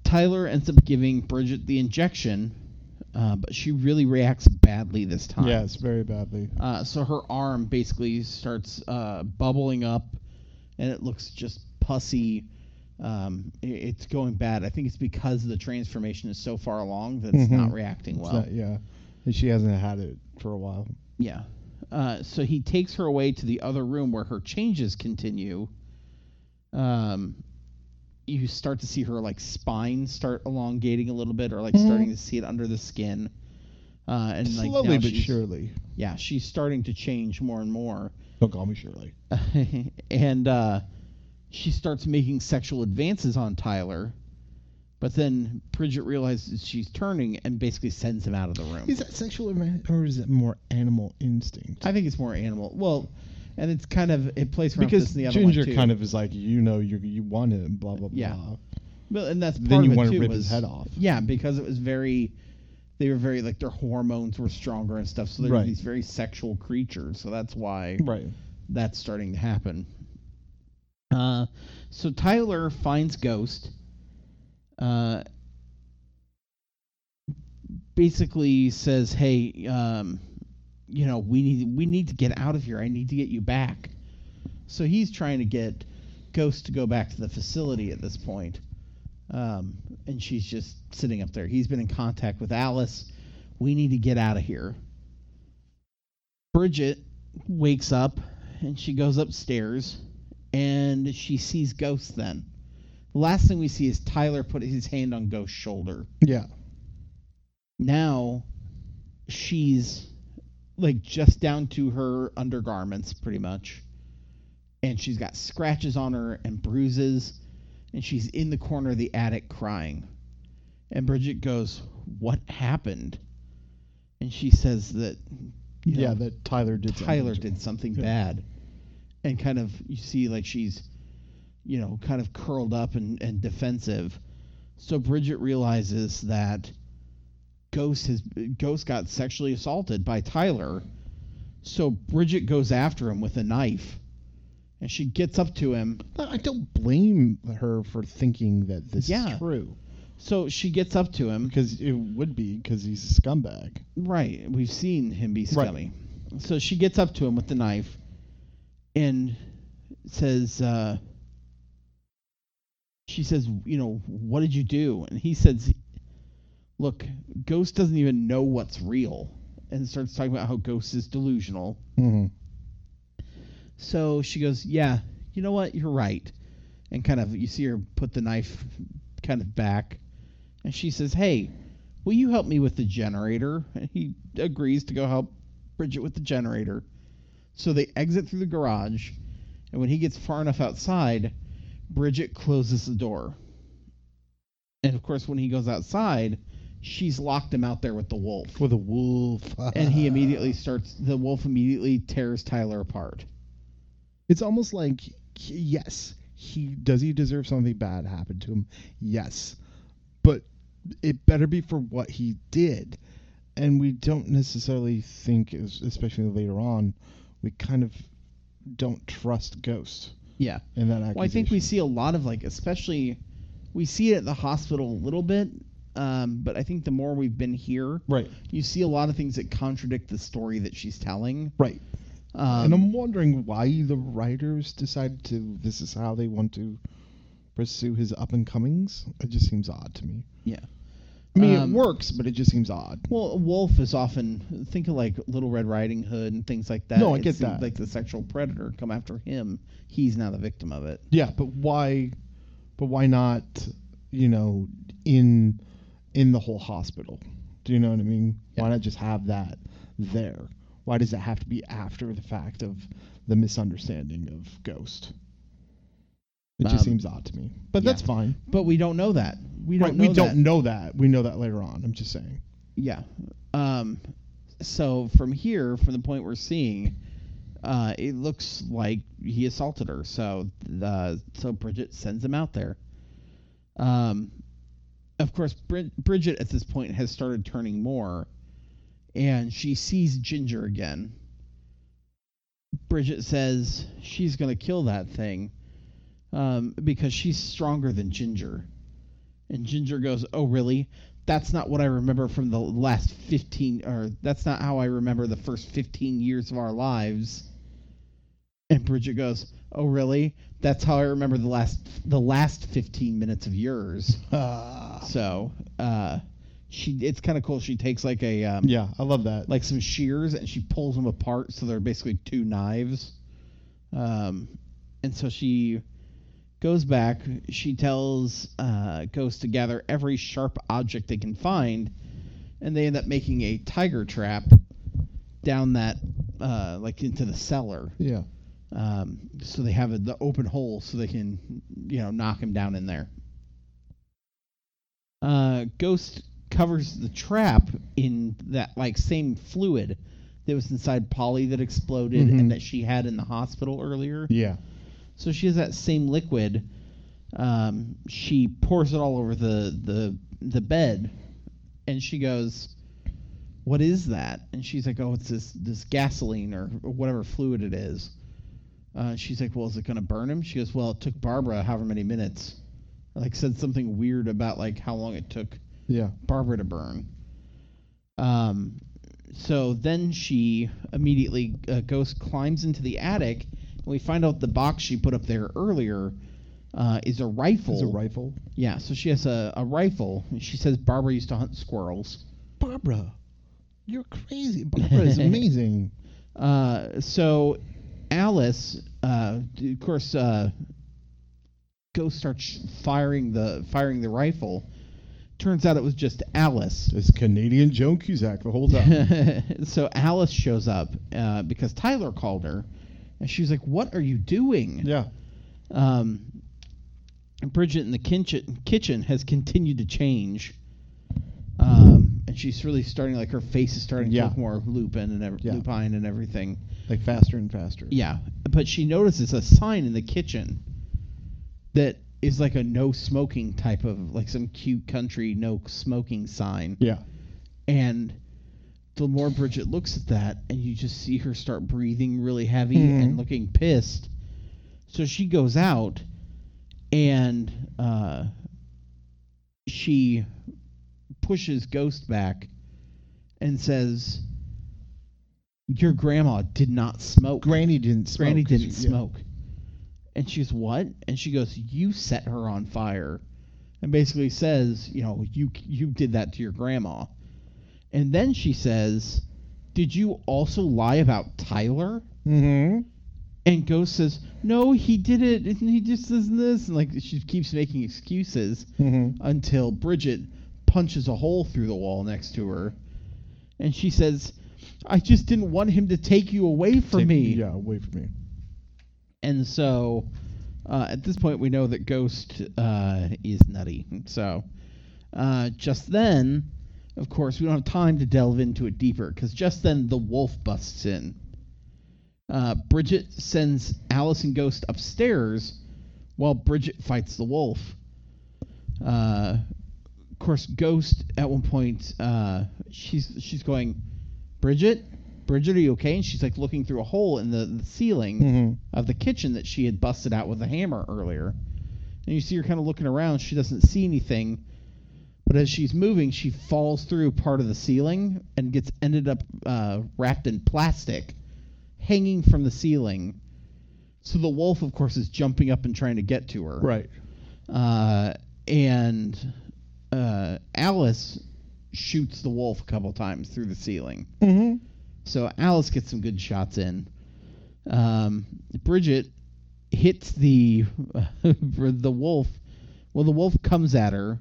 Tyler ends up giving Bridget the injection, uh, but she really reacts badly this time. Yes, very badly. Uh, so her arm basically starts uh, bubbling up, and it looks just pussy. Um, it, it's going bad. I think it's because the transformation is so far along that it's Mhm. not reacting well. It's not- yeah, and she hasn't had it for a while. Yeah. Uh, so he takes her away to the other room where her changes continue. Um, you start to see her like spine start elongating a little bit, or like Mhm. starting to see it under the skin. Uh, and like Slowly now but she's- surely. Yeah, she's starting to change more and more. Don't call me Shirley. and uh, she starts making sexual advances on Tyler. But then Bridget realizes she's turning and basically sends him out of the room. Is that sexual advantage, or is it more animal instinct? I think it's more animal. Well, and it's kind of it plays around Because this in the other Ginger one too. kind of is like, you know, you you want it, and blah blah blah. Yeah. Well, and that's part Then you of it want too, to rip was- his head off. Yeah, because it was very, they were very like their hormones were stronger and stuff. So they're Right. these very sexual creatures. So that's why Right. that's starting to happen. Uh, so Tyler finds Ghost. Uh, basically says, "Hey, um, you know, we need we need to get out of here. I need to get you back." So he's trying to get Ghost to go back to the facility at this point. Um, and she's just sitting up there. He's been in contact with Alice. We need to get out of here. Bridget wakes up and she goes upstairs and she sees Ghost then. The last thing we see is Tyler put his hand on Ghost's shoulder. Yeah. Now she's like just down to her undergarments pretty much. And she's got scratches on her and bruises. And she's in the corner of the attic crying. And Bridget goes, "What happened?" And she says that you Yeah, know, that Tyler did. something Tyler to did him. something Yeah. bad. And kind of, you see like she's, you know, kind of curled up and, and defensive. So Bridget realizes that Ghost has Ghost got sexually assaulted by Tyler. So Bridget goes after him with a knife. And she gets up to him. But I don't blame her for thinking that this Yeah. is true. So she gets up to him. Because it would be, because he's a scumbag. Right. We've seen him be Right. scummy. So she gets up to him with the knife and says, uh, she says, you know, "What did you do?" And he says, "Look, Ghost doesn't even know what's real." And starts talking about how Ghost is delusional. Mm-hmm. So she goes, "Yeah, you know what? You're right." And kind of, you see her put the knife kind of back. And she says, "Hey, will you help me with the generator?" And he agrees to go help Bridget with the generator. So they exit through the garage. And when he gets far enough outside, Bridget closes the door. And of course, when he goes outside, she's locked him out there with the wolf. With a wolf. And he immediately starts, the wolf immediately tears Tyler apart. It's almost like, he- yes, he does he deserve something bad happen to him? Yes. But it better be for what he did. And we don't necessarily think, es- especially later on, we kind of don't trust Ghost Yeah. in that accusation. Well, I think we see a lot of like, especially, we see it at the hospital a little bit, um, but I think the more we've been here, Right, you see a lot of things that contradict the story that she's telling. right. Um, and I'm wondering why the writers decided to, this is how they want to pursue his up and comings. It just seems odd to me. yeah. I mean, Um, it works, but it just seems odd. Well, a wolf is often, think of like Little Red Riding Hood and things like that. No, I It get seems that. Like the sexual predator come after him. He's now the victim of it. Yeah, but why? But why not? You know, in in the whole hospital. Do you know what I mean? Why Yeah. not just have that there? Why does it have to be after the fact of the misunderstanding of Ghost? It just Um, seems odd to me. But yeah. that's fine. But we don't know that. We don't Right, know we that. don't know that. We know that later on. I'm just saying. Yeah. Um, so from here, from the point we're seeing, uh, it looks like he assaulted her. So the so Bridget sends him out there. Um, of course, Brid- Bridget at this point has started turning more, and she sees Ginger again. Bridget says she's going to kill that thing um, because she's stronger than Ginger. And Ginger goes, "Oh, really? That's not what I remember from the last fifteen, or that's not how I remember the first fifteen years of our lives." And Bridget goes, "Oh, really? That's how I remember the last the last fifteen minutes of yours." Ah. So, uh, she it's kind of cool. She takes like a um, Yeah, I love that. like some shears and she pulls them apart, so they're basically two knives. Um, and so she goes back. She tells uh, Ghost to gather every sharp object they can find, and they end up making a tiger trap down that, uh, like into the cellar. Yeah. Um, so they have a, the open hole so they can, you know, knock him down in there. Uh, Ghost covers the trap in that like same fluid that was inside Polly that exploded Mhm. and that she had in the hospital earlier. Yeah. So she has that same liquid. Um, she pours it all over the, the the bed, and she goes, "What is that?" And she's like, "Oh, it's this this gasoline or, or whatever fluid it is." Uh, she's like, "Well, is it going to burn him?" She goes, "Well, it took Barbara however many minutes." Like said something weird about like how long it took Yeah. Barbara to burn. Um, so then she immediately uh, Ghost climbs into the attic, and we find out the box she put up there earlier uh, is a rifle. It's a rifle. Yeah, so she has a, a rifle. She says Barbara used to hunt squirrels. Barbara, you're crazy. Barbara is amazing. Uh, so Alice, uh, of course, uh, Ghost starts firing the firing the rifle. Turns out it was just Alice. It's Canadian Joan Cusack the whole time. So Alice shows up uh, because Tyler called her, and she was like, "What are you doing?" Yeah. Um, Bridget in the kitchen kitchen has continued to change, um, and she's really starting. Like her face is starting Yeah. to look more lupin and ev- Yeah. lupine and everything. Like faster and faster. Yeah, but she notices a sign in the kitchen that is like a no smoking type of, like some cute country no smoking sign. Yeah. And the more Bridget looks at that, and you just see her start breathing really heavy Mhm. and looking pissed. So she goes out, and uh, she pushes Ghost back and says, "Your grandma did not smoke. Granny didn't smoke. Granny didn't She- yeah. smoke." And she goes, "What?" And she goes, "You set her on fire." And basically says, you know, you you did that to your grandma. And then she says, "Did you also lie about Tyler?" Mm-hmm. And Ghost says, "No, he did it, and he just does this." And like she keeps making excuses Mm-hmm. until Bridget punches a hole through the wall next to her. And she says, "I just didn't want him to take you away from Take- me." Yeah, away from me. And so, uh, at this point, we know that Ghost uh, is nutty. So, uh, just then, of course, we don't have time to delve into it deeper, because just then the wolf busts in. Uh, Bridget sends Alice and Ghost upstairs while Bridget fights the wolf. Uh, of course, Ghost, at one point, uh, she's she's going, "Bridget? Bridget, are you okay?" And she's like looking through a hole in the, the ceiling Mm-hmm. of the kitchen that she had busted out with a hammer earlier. And you see her kind of looking around. She doesn't see anything. But as she's moving, she falls through part of the ceiling and gets ended up uh, wrapped in plastic, hanging from the ceiling. So the wolf, of course, is jumping up and trying to get to her. Right. Uh, and uh, Alice shoots the wolf a couple times through the ceiling. Mm-hmm. So Alice gets some good shots in. Um, Bridget hits the the wolf. Well, the wolf comes at her,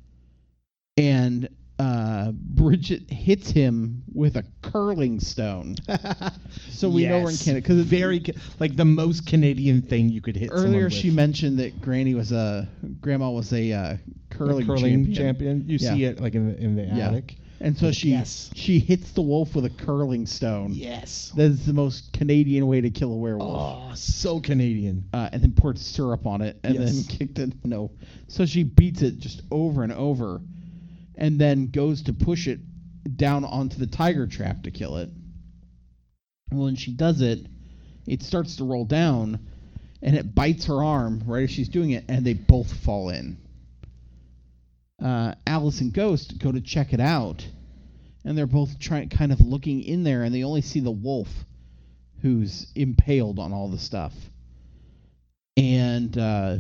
and uh, Bridget hits him with a curling stone. So we know we're in Yes. Canada because Very ca- like the most Canadian thing you could hit. someone earlier with. she mentioned that Granny was a grandma was a uh, A curling, curling champion. champion. You Yeah. see it like in the, in the Yeah. attic. And so she Yes. she hits the wolf with a curling stone. Yes. That's the most Canadian way to kill a werewolf. Oh, so Canadian. Uh, and then poured syrup on it, and Yes. then kicked it. No, so she beats it just over and over, and then goes to push it down onto the tiger trap to kill it. Well, when she does it, it starts to roll down, and it bites her arm right as she's doing it, and they both fall in. uh, Alice and Ghost go to check it out, and they're both trying, kind of looking in there, and they only see the wolf who's impaled on all the stuff. And uh,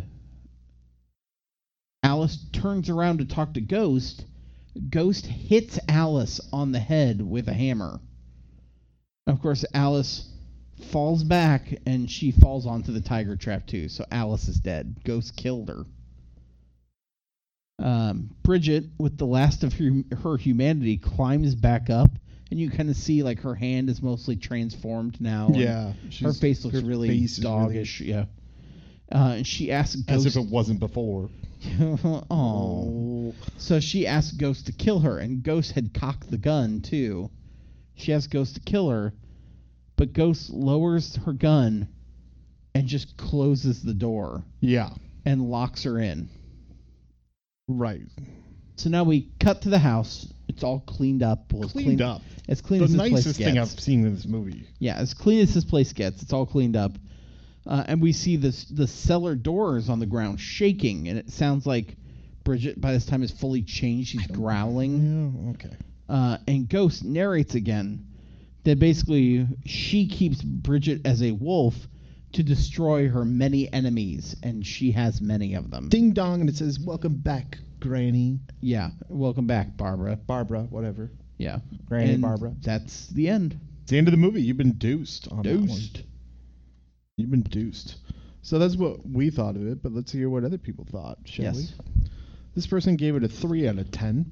Alice turns around to talk to Ghost. Ghost hits Alice on the head with a hammer. Of course, Alice falls back, and she falls onto the tiger trap too. So Alice is dead. Ghost killed her. Um, Bridget, with the last of her, her humanity, climbs back up, and you kind of see like her hand is mostly transformed now. Yeah, her face looks her really face doggish. Really... Yeah. Uh, and she asks Ghost, as if it wasn't before. Oh. So she asked Ghost to kill her, and Ghost had cocked the gun too. She asked Ghost to kill her, but Ghost lowers her gun and just closes the door. Yeah. And locks her in. Right. So now we cut to the house. It's all cleaned up. Well, cleaned clean, up. As clean the as this place nicest gets. thing I've seen in this movie. Yeah, as clean as this place gets. It's all cleaned up. Uh, and we see this the cellar doors on the ground shaking, and it sounds like Bridget, by this time, is fully changed. She's growling. Yeah, okay. Uh, and Ghost narrates again that basically she keeps Bridget as a wolf to destroy her many enemies, and she has many of them. Ding dong, and it says, "Welcome back, Granny." Yeah, welcome back, Barbara. Barbara, whatever. Yeah. Granny and Barbara. That's the end. It's the end of the movie. You've been deuced on that one. Deuced. You've been deuced. So that's what we thought of it, but let's hear what other people thought, shall Yes. we? This person gave it a three out of ten.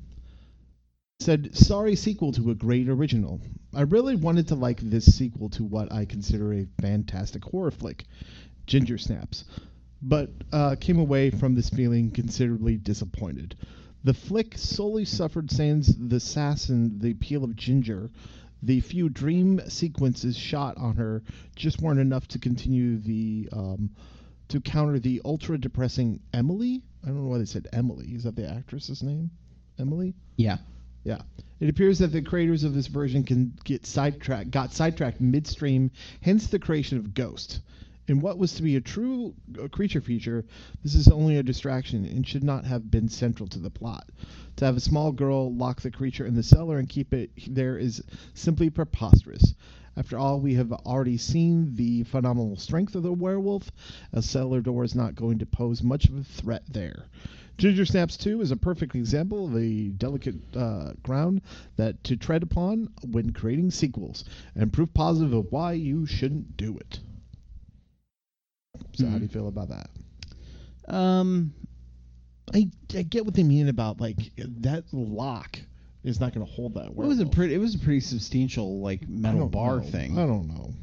Said, sorry sequel to a great original. I really wanted to like this sequel to what I consider a fantastic horror flick, Ginger Snaps, but uh, came away from this feeling considerably disappointed. The flick solely suffered sans the sass and the appeal of Ginger. The few dream sequences shot on her just weren't enough to continue the um, to counter the ultra depressing Emily. I don't know why they said Emily. Is that the actress's name? Emily? Yeah. Yeah. It appears that the creators of this version can get sidetracked, got sidetracked midstream, hence the creation of Ghost. In what was to be a true uh, creature feature, this is only a distraction and should not have been central to the plot. To have a small girl lock the creature in the cellar and keep it there is simply preposterous. After all, we have already seen the phenomenal strength of the werewolf. A cellar door is not going to pose much of a threat there. Ginger Snaps two is a perfect example of a delicate uh, ground that to tread upon when creating sequels, and proof positive of why you shouldn't do it. So mm. how do you feel about that? Um, I, I get what they mean about like that lock is not going to hold that. Werewolf. It was a pretty. It was a pretty substantial like metal bar know. thing. I don't know.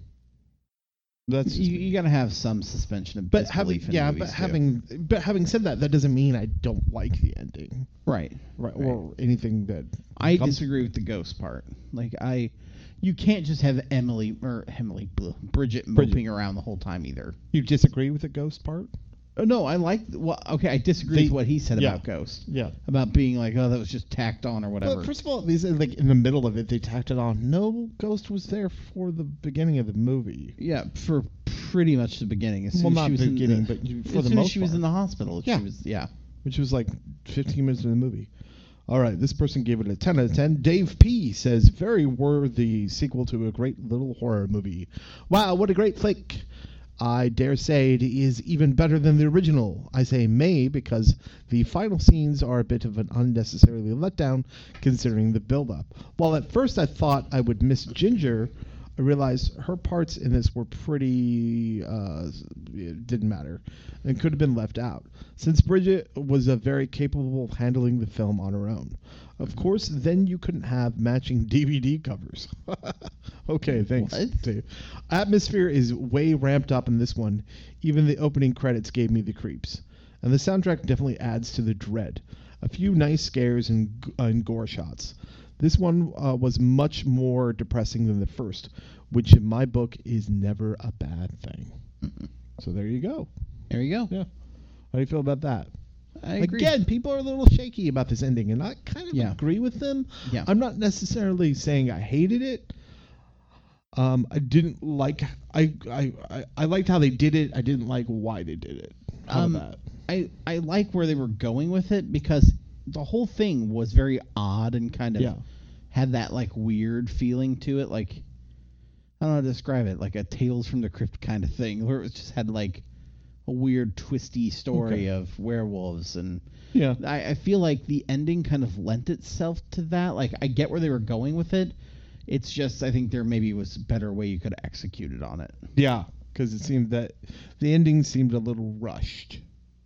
That's you, you got to have some suspension of but disbelief having, in yeah, movies but too. having but having said that, that doesn't mean I don't like the ending, right? Right, right. or anything that I comes. disagree with the ghost part. Like I, you can't just have Emily or Emily blah, Bridget moping Bridget. around the whole time either. You disagree with the ghost part? Oh, no, I like. Well, okay, I disagree They- with what he said yeah. about Ghost. Yeah. About being like, oh, that was just tacked on or whatever. But first of all, these are like in the middle of it, they tacked it on. No Ghost was there for the beginning of the movie. Yeah, for pretty much the beginning. As soon Well, as not she was the in beginning, the, but you, for as the soon most as she was part. in the hospital. Yeah. She was, yeah. Which was like fifteen minutes in the movie. All right, this person gave it a ten out of ten. Dave P. says, very worthy sequel to a great little horror movie. Wow, what a great flick. I dare say it is even better than the original. I say may because the final scenes are a bit of an unnecessarily letdown considering the build-up. While at first I thought I would miss Ginger, I realized her parts in this were pretty, uh, it didn't matter, and could have been left out, since Bridget was uh, very capable of handling the film on her own. Of course, then you couldn't have matching D V D covers. Okay, thanks, What? Dave. Atmosphere is way ramped up in this one. Even the opening credits gave me the creeps. And the soundtrack definitely adds to the dread. A few nice scares and, g- uh, and gore shots. This one uh, was much more depressing than the first, which in my book is never a bad thing. Mm-mm. So there you go. There you go. Yeah. How do you feel about that? I agree. Again, people are a little shaky about this ending, and I kind of Yeah. agree with them. Yeah. I'm not necessarily saying I hated it. Um, I didn't like. I, I I I liked how they did it. I didn't like why they did it. How Um, about that? I, I like where they were going with it because the whole thing was very odd and kind of Yeah. had that like weird feeling to it, like I don't know how to describe it, like a Tales from the Crypt kind of thing, where it was just had like a weird twisty story Okay. of werewolves, and Yeah. I, I feel like the ending kind of lent itself to that. Like I get where they were going with it. It's just I think there maybe was a better way you could have executed on it. Yeah, because it seemed that the ending seemed a little rushed,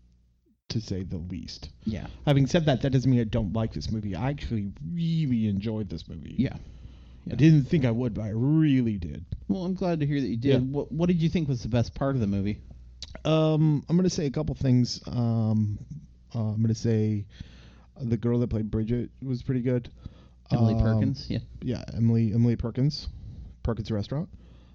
to say the least. Yeah. Having said that, that doesn't mean I don't like this movie. I actually really enjoyed this movie. Yeah. Yeah. I didn't think I would, but I really did. Well, I'm glad to hear that you did. Yeah. What What did you think was the best part of the movie? Um, I'm gonna say a couple things. Um, uh, I'm gonna say the girl that played Bridget was pretty good. Emily Um, Perkins. Yeah. Yeah, Emily Emily Perkins, Perkins Restaurant.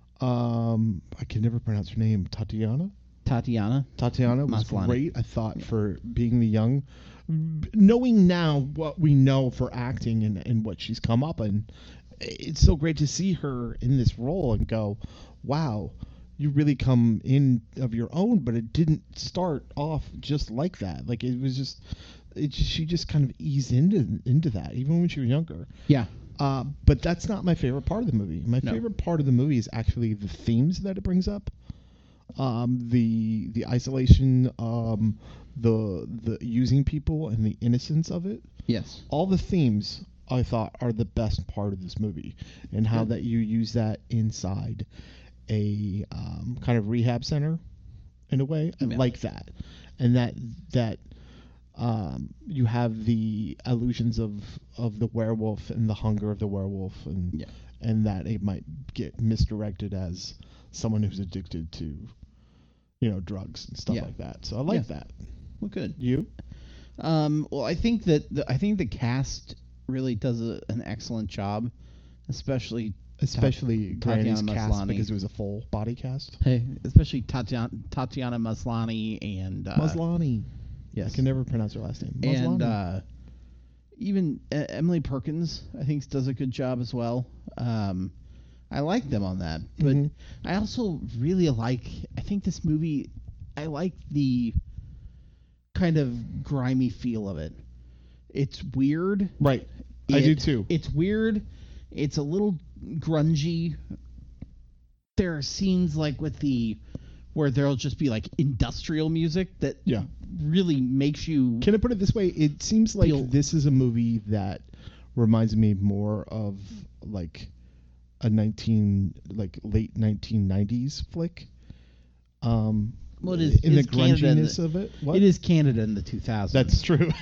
Um, I can never pronounce her name. Tatiana. Tatiana. Tatiana was Maslany. great. I thought for being the young, knowing now what we know for acting and, and what she's come up and it's so great to see her in this role and go, wow, you really come in of your own. But it didn't start off just like that. Like it was just, it just, she just kind of eased into into that even when she was younger. Yeah. Uh, but that's not my favorite part of the movie. My No. favorite part of the movie is actually the themes that it brings up. Um, the the isolation, um, the the using people, and the innocence of it. Yes. All the themes I thought are the best part of this movie, and how Yeah. that you use that inside a um, kind of rehab center, in a way. I Yeah. like that, and that that um, you have the illusions of of the werewolf and the hunger of the werewolf, and Yeah. and that it might get misdirected as someone who's addicted to, you know, drugs and stuff Yeah. like that. So I like Yeah. that. Well, good. You? Um, well, I think that the, I think the cast really does a, an excellent job, especially Especially Tatiana Granny's cast Maslany. because it was a full body cast. hey, especially Tatiana Tatiana Maslany and uh, Maslany. Yes. I can never pronounce her last name. and Maslany. uh, even uh, Emily Perkins, I think, does a good job as well. Um, I like them on that, but Mhm. I also really like. I think this movie, I like the kind of grimy feel of it. It's weird. Right. I do It- too. It's weird. It's a little grungy. There are scenes like with the where there'll just be like industrial music that Yeah. really makes you. Can I put it this way? It seems like Feel- this is a movie that reminds me more of like a nineteen like late nineteen nineties flick. Um, Well, it is- in the it's Canada in the- grunginess of it. What? It is Canada in the two thousands. That's true.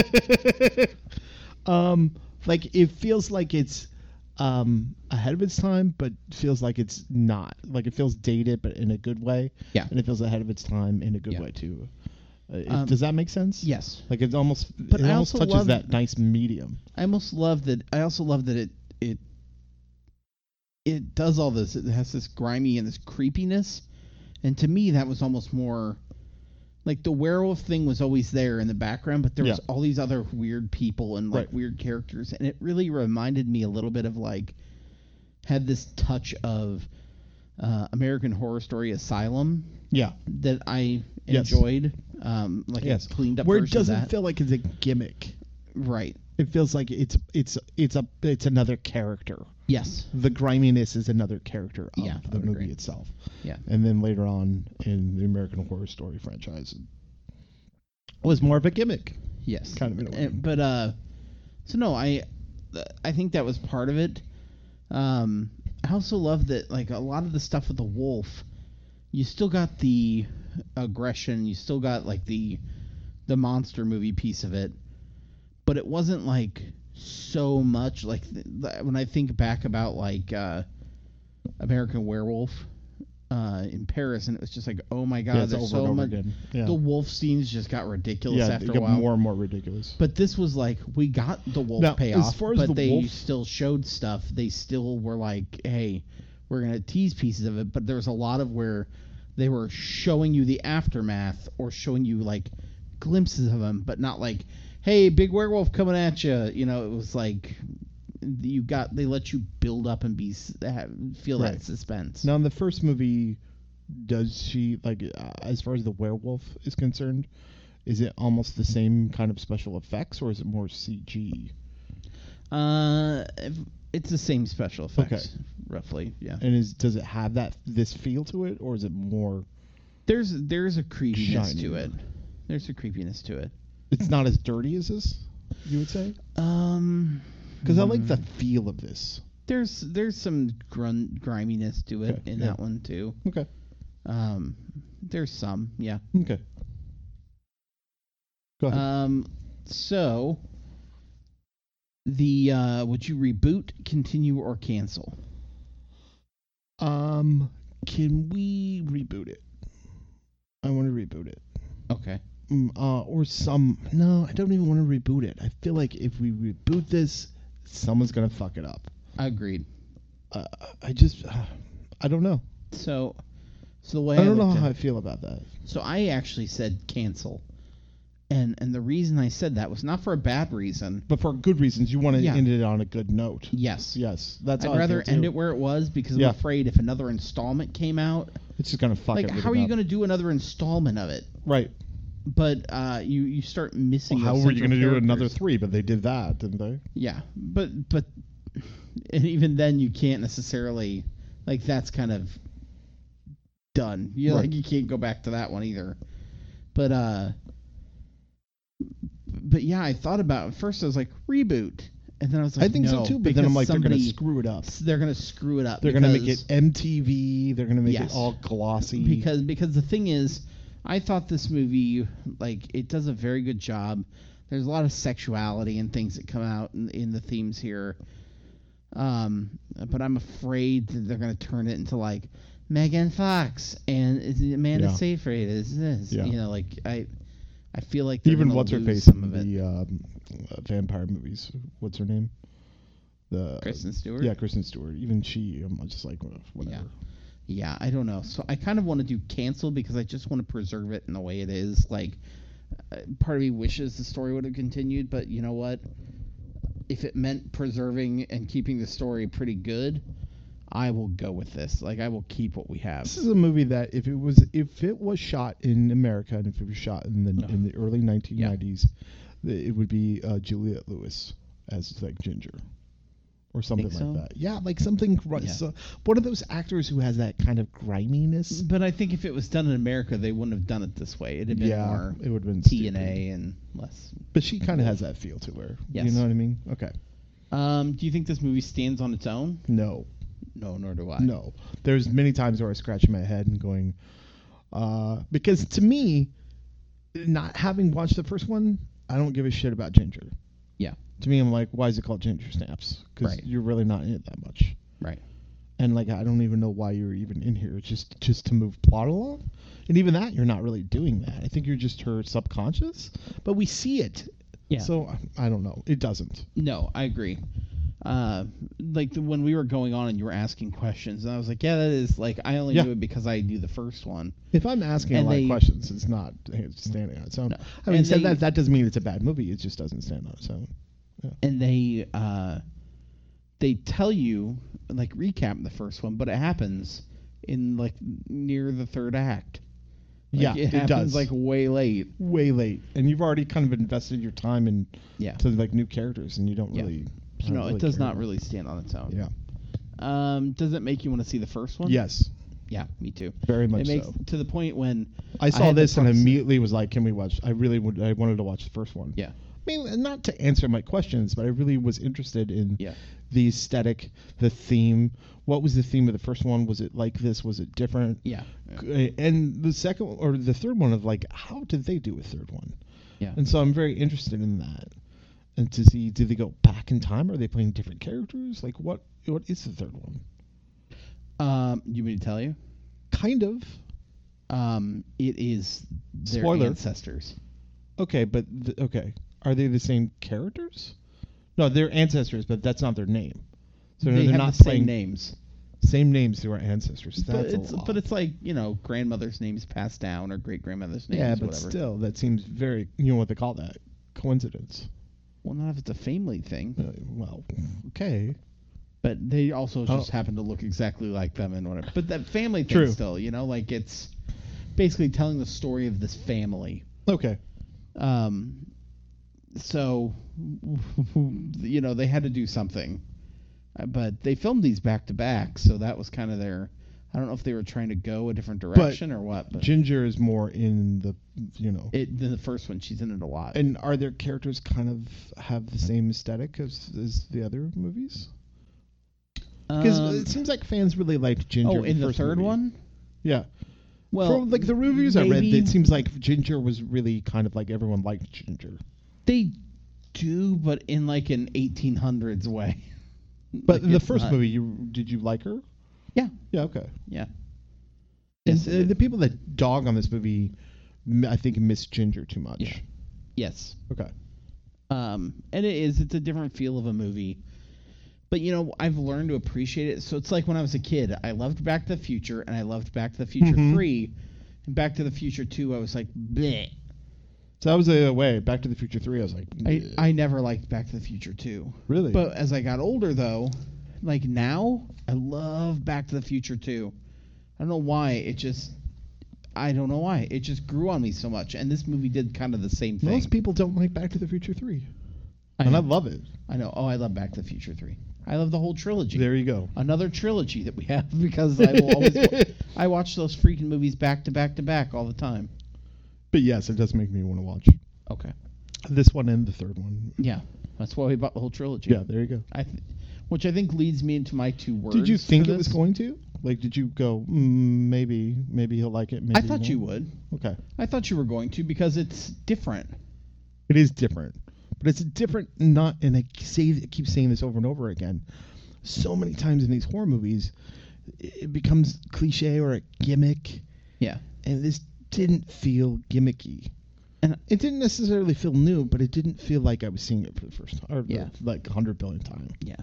um, like it feels like it's um ahead of its time, but feels like it's not. Like it feels dated, but in a good way. Yeah. And it feels ahead of its time in a good Yeah. way too. Uh, it- Um, does that make sense? Yes. Like it's almost, But it I almost also touches love- that nice medium. I almost love that. I also love that it it it does all this. It has this grimy and this creepiness, and to me, that was almost more like the werewolf thing was always there in the background, but there was Yeah. all these other weird people and like Right. weird characters, and it really reminded me a little bit of like had this touch of uh, American Horror Story Asylum Yeah. that I Yes. enjoyed. Um, like Yes. a cleaned up Where it version of doesn't that. feel like it's a gimmick. Right. It feels like it's it's it's a it's another character. Yes. The griminess is another character of Yeah, I the would movie agree. itself. Yeah. And then later on in the American Horror Story franchise, it was more of a gimmick. Yes. Kind of in a way. Uh, But uh, so no, I, I think that was part of it. Um, I also love that like a lot of the stuff with the wolf, you still got the aggression, you still got like the, the monster movie piece of it, but it wasn't like so much like th- th- when I think back about like uh, American Werewolf. Uh, in Paris, and it was just like, oh my god, Yeah, it's there's over so and over much. again. Yeah. The wolf scenes just got ridiculous yeah, after they a got while. more and more ridiculous. But this was like, we got the wolf Now, as payoff, far as but the they wolf- still showed stuff. They still were like, hey, we're gonna tease pieces of it. But there was a lot of where they were showing you the aftermath or showing you like glimpses of them, but not like, hey, big werewolf coming at you. You know, it was like you got they let you build up and be s- have, feel Right. that suspense. Now, in the first movie, does she like uh, as far as the werewolf is concerned? Is it almost the same kind of special effects, or is it more C G? Uh, it's the same special effects, Okay. roughly. Yeah. And is does it have that this feel to it, or is it more? There's there's a creepiness Shiny. to it. There's a creepiness to it. It's not as dirty as this, you would say? Um, Because I like the feel of this. there's there's some grun- griminess to it Okay, in yeah. that one too. Okay. Um, there's some, yeah. Okay. Go ahead. Um, so the uh, would you reboot, continue, or cancel? Um, can we reboot it? I want to reboot it. Okay. Mm, uh, or some. No, I don't even want to reboot it. I feel like if we reboot this, someone's gonna fuck it up. Agreed. Uh, I just, uh, I don't know. So, so the way I don't know looked how at I feel about that. So I actually said cancel, and and the reason I said that was not for a bad reason. But for good reasons, you want to Yeah. end it on a good note. Yes. Yes, that's. I'd how I rather feel end too. it where it was because Yeah. I'm afraid if another installment came out, It's just gonna fuck like everything how are you up. going to do another installment of it? Right. But uh, you you start missing. Well, how those were you central gonna do another characters. three? But they did that, didn't they? Yeah, but but and even then you can't necessarily like that's kind of done. You Right. like you can't go back to that one either. But uh, but yeah, I thought about it. First I was like reboot, and then I was like, I think no, so too. But then I'm because like, they're gonna somebody- screw it up. They're gonna screw it up. They're gonna make because- it M T V. They're gonna make Yes. it all glossy. because because the thing is, I thought this movie like it does a very good job. There's a lot of sexuality and things that come out in, in the themes here, um, but I'm afraid that they're gonna turn it into like Megan Fox and is it Amanda Yeah. Seyfried is this Yeah. you know like I I feel like they're even gonna what's her lose face some in of it. the um, uh, vampire movies. What's her name? The Kristen Stewart. Yeah, Kristen Stewart. Even she, I'm just like uh, whatever. Yeah, I don't know. So I kind of want to do cancel because I just want to preserve it in the way it is. Like, uh, part of me wishes the story would have continued, but you know what? If it meant preserving and keeping the story pretty good, I will go with this. Like, I will keep what we have. This is a movie that if it was if it was shot in America and if it was shot in the No. in the early nineteen nineties, th- it would be uh, Juliette Lewis as like Ginger. Or something Think like so? that. Yeah, like something. gr- Yeah. So, one of those actors who has that kind of griminess. But I think if it was done in America, they wouldn't have done it this way. It'd have been Yeah, more it would have been T N A stupid. and less. But she kind of has that feel to her. You Yes. know what I mean? Okay. Um, do you think this movie stands on its own? No. No, nor do I. No. There's many times where I scratch my head and going, uh, because to me, not having watched the first one, I don't give a shit about Ginger. Yeah. To me, I'm like, why is it called Ginger Snaps? Because Right. you're really not in it that much. Right. And like, I don't even know why you're even in here. It's just just to move plot along. And even that, you're not really doing that. I think you're just her subconscious. But we see it. Yeah. So I don't know. It doesn't. No, I agree. Uh, like the, when we were going on and you were asking questions, and I was like, yeah, that is like I only Yeah. knew it because I knew the first one. If I'm asking And a lot they- of questions, it's not it's standing on its own. No. Having And said they- that, that doesn't mean it's a bad movie. It just doesn't stand on its own. And they uh, they tell you like recap the first one, but it happens in like near the third act. Like, Yeah, it it happens does. like way late. Way late, and you've already kind of invested your time in Yeah. to like new characters, and you don't Yeah. really. So I don't no, really it does care not about really stand on its own. it. Yeah. Um, does it make you want to see the first one? Yes. Yeah, me too. Very much It makes so. to the point when I saw had the this and proxi- immediately was like, "Can we watch?" I really would. I wanted to watch the first one. Yeah. I mean, not to answer my questions, but I really was interested in Yeah. the aesthetic, the theme. What was the theme of the first one? Was it like this? Was it different? Yeah. Uh, And the second or the third one of like, how did they do a third one? Yeah. And so I'm very interested in that. And to see, did they go back in time? Are they playing different characters? Like, what? What is the third one? Um, you mean to tell you? Kind of. Um, it is their Spoiler. ancestors. Okay, but th- okay, are they the same characters? No, they're ancestors, but that's not their name. So they they're have not the playing same names. same names to our ancestors. But That's it's a lot. but it's like you know grandmother's names passed down or great grandmother's names. yeah, but whatever. still, that seems very. You know what they call that? Coincidence. Well, not if it's a family thing. Uh, well, okay. But they also just Oh. happen to look exactly like them and whatever. But that family thing True. still, you know, like it's basically telling the story of this family. Okay. Um, so, you know, they had to do something. Uh, But they filmed these back to back, so that was kind of their. I don't know if they were trying to go a different direction or what. But Ginger is more in the, you know. it, the first one, she's in it a lot. And are their characters kind of have the same aesthetic as, as the other movies? Because Um, it seems like fans really liked Ginger. oh, in the first third movie. one? Yeah. Well, From like the reviews I read, maybe- it seems like Ginger was really kind of like everyone liked Ginger. They do, but in like an eighteen hundreds way. But Like, in the it's first not- movie, you did you like her? Yeah. Yeah. Okay. Yeah. And Yes, uh, the people that dog on this movie, m- I think, miss Ginger too much. Yeah. Yes. Okay. Um, and it is. It's a different feel of a movie. But, you know, I've learned to appreciate it. So it's like when I was a kid, I loved Back to the Future, and I loved Back to the Future Mhm. three. And Back to the Future two, I was like, bleh. So that was the way. Back to the Future three, I was like, I, "Bleh." I never liked Back to the Future two. really? But as I got older, though, like now, I love Back to the Future two. I don't know why. It just, I don't know why. It just grew on me so much. And this movie did kind of the same thing. Most people don't like Back to the Future three, I and I know. love it. I know. Oh, I love Back to the Future three. I love the whole trilogy. There you go. Another trilogy that we have because I will always wa- I watch those freaking movies back to back to back all the time. But yes, it does make me want to watch Okay. this one and the third one. Yeah. That's why we bought the whole trilogy. Yeah, there you go. I th- which I think leads me into my two words. Did you think for it was this. going to? Like, did you go, mm, maybe, maybe he'll like it? Maybe I he thought won't? you would. Okay. I thought you were going to because it's different. It is different, but it's different. Not, and I say, I keep saying this over and over again. So many times in these horror movies, it becomes cliche or a gimmick, Yeah. and this didn't feel gimmicky. And It didn't necessarily feel new, but it didn't feel like I was seeing it for the first time, or Yeah. like a hundred billion time. yeah.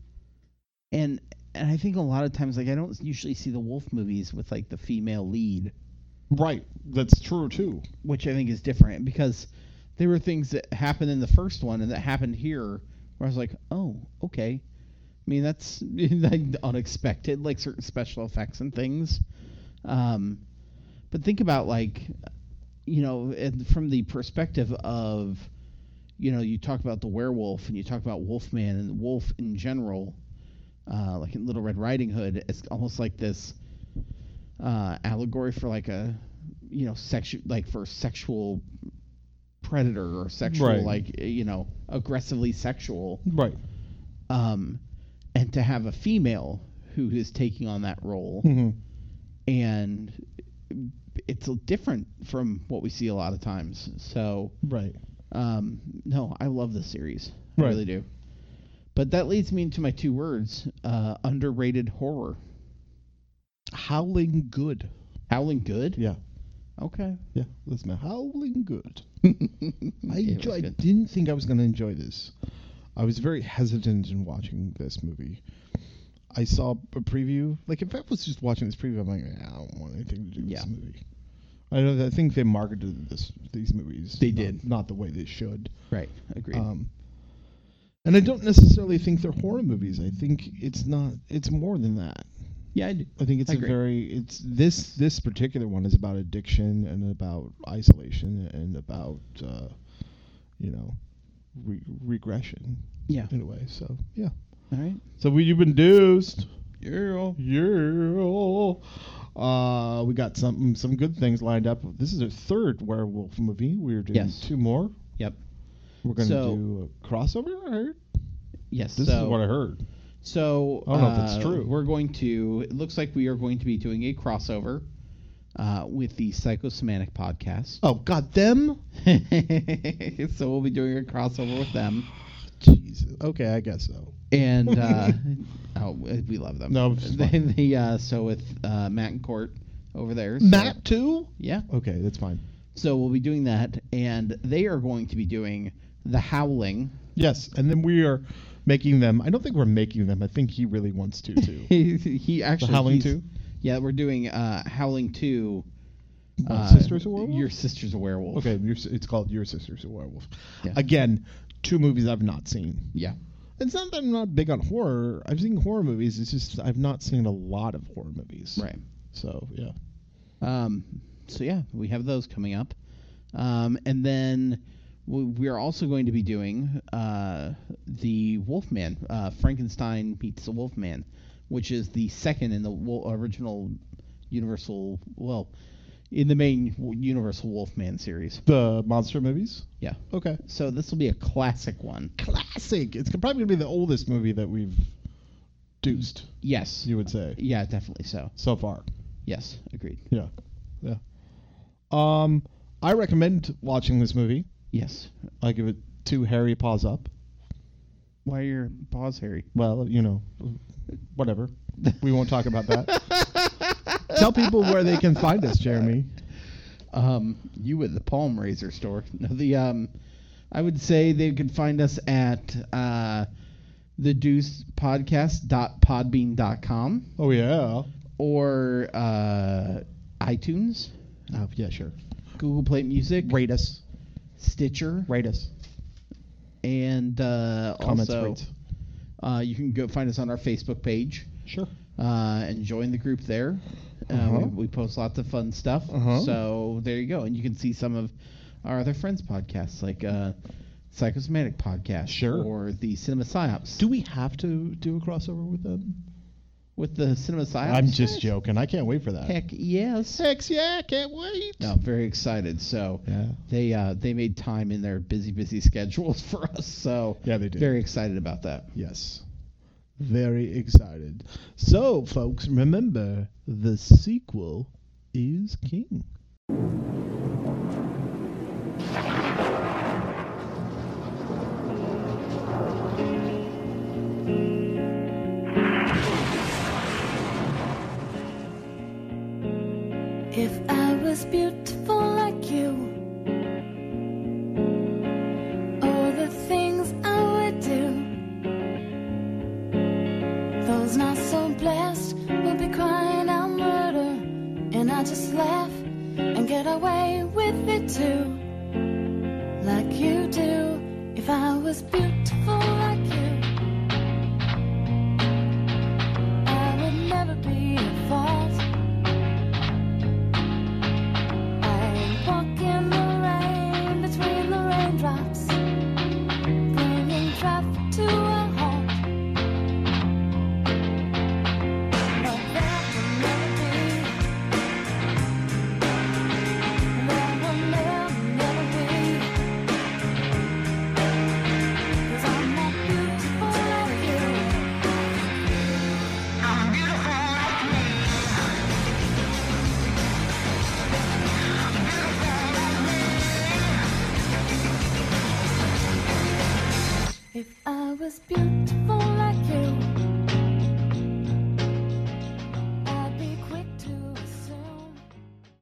And and I think a lot of times like I don't usually see the wolf movies with like the female lead, Right, that's true too. which I think is different because there were things that happened in the first one and that happened here where I was like, "Oh, okay." I mean, that's like unexpected, like certain special effects and things. Um, but think about like, you know, and from the perspective of, you know, you talk about the werewolf and you talk about Wolfman and wolf in general, uh, like in Little Red Riding Hood, it's almost like this uh, allegory for like a, you know, sexual, like for sexual predator or sexual, Right. like, you know, aggressively sexual. Right. Um, and to have a female who is taking on that role, Mm-hmm. and it's different from what we see a lot of times. So, Right. um, no, I love this series. I Right. really do. But that leads me into my two words: uh, underrated horror. Howling good. Howling good. Yeah. Okay. Yeah. That's my howling good. It I, was enjoy, I good. didn't think I was going to enjoy this. I was very hesitant in watching this movie. I saw a preview. Like, if I was just watching this preview, I'm like, I don't want anything to do with Yeah. this movie. I know. I think they marketed this these movies. They not- did. not the way they should. Right. Agreed. Um, and I don't necessarily think they're horror movies. I think it's not. It's more than that. yeah, I do. I think it's I a agree. very. It's this this particular one is about addiction and about isolation and about uh, you know re- regression Yeah. in a way. So yeah. All right. So we, you've been deuced. Yeah. Yeah. Uh, we got some some good things lined up. This is our third werewolf movie. We're doing Yes. two more. Yep. We're going to So- do a crossover. I heard. Yes. This so, is what I heard. So I don't know if it's uh, true. We're going to. It looks like we are going to be doing a crossover uh, with the Psychosemantic podcast. Oh God, them. So we'll be doing a crossover with them, Jesus. Okay, I guess so. and uh, oh, we love them. No, it's they, fine. they, uh, so with uh, Matt and Court over there. So, Matt too. Yeah. Okay, that's fine. So we'll be doing that, and they are going to be doing The Howling. Yes, and then we are making them. I don't think we're making them. I think he really wants to too. he, he actually. Howling he's- two? Yeah, we're doing uh, Howling two. My uh, Sister's a Werewolf? Your Sister's a Werewolf. Okay, your, s- it's called Your Sister's a Werewolf. Yeah. Again, two movies I've not seen. Yeah. It's not that I'm not big on horror. I've seen horror movies. It's just I've not seen a lot of horror movies. Right. So yeah. Um. So yeah, we have those coming up. Um, and then we, we are also going to be doing uh, the Wolfman, uh, Frankenstein meets the Wolfman, which is the second in the wo- original Universal, well, in the main Universal Wolfman series. The monster movies? Yeah. Okay. So this will be a classic one. Classic. It's probably going to be the oldest movie that we've deuced, Yes. you would say, Yeah, definitely so. so far. Yes, agreed. Yeah. Yeah. Um, I recommend watching this movie. Yes. I give it two hairy paws up. Why are your paws hairy? Well, you know, whatever. We won't talk about that. Tell people where they can find us, Jeremy. Um, you at the Palm Razor store. No, the um, I would say they could find us at uh, the deuce podcast dot podbean dot com Oh, yeah. or uh, iTunes, Oh, yeah, sure. Google Play Music, Rate us. Stitcher, Rate us. and uh, Comments, also rates. uh, you can go find us on our Facebook page Sure. uh, and join the group there. Uh, Uh-huh. we, we post lots of fun stuff. Uh-huh. So there you go. And you can see some of our other friends' podcasts, like uh, Psychosomatic Podcast. Sure. Or the Cinema Psyops. Do we have to do a crossover with them? With the Cinema Psyops? I'm just guys? joking. I can't wait for that. Heck yes. Heck yeah, can't wait. No, I'm very excited. So Yeah. they uh, they made time in their busy, busy schedules for us. So Yeah, they did. very excited about that. Yes. Very excited. So, folks, remember, the sequel is king. If I was beautiful like you, all the things I would do, those not so blessed would be crying out murder, and I just laugh and get away with it too, like you do. If I was beautiful like you, I would never be at fault. Walk in the rain between the raindrops, bringing traffic to a halt. But that will never be. That will never, never be. 'Cause I'm not beautiful like you. I'm beautiful like me. If I was beautiful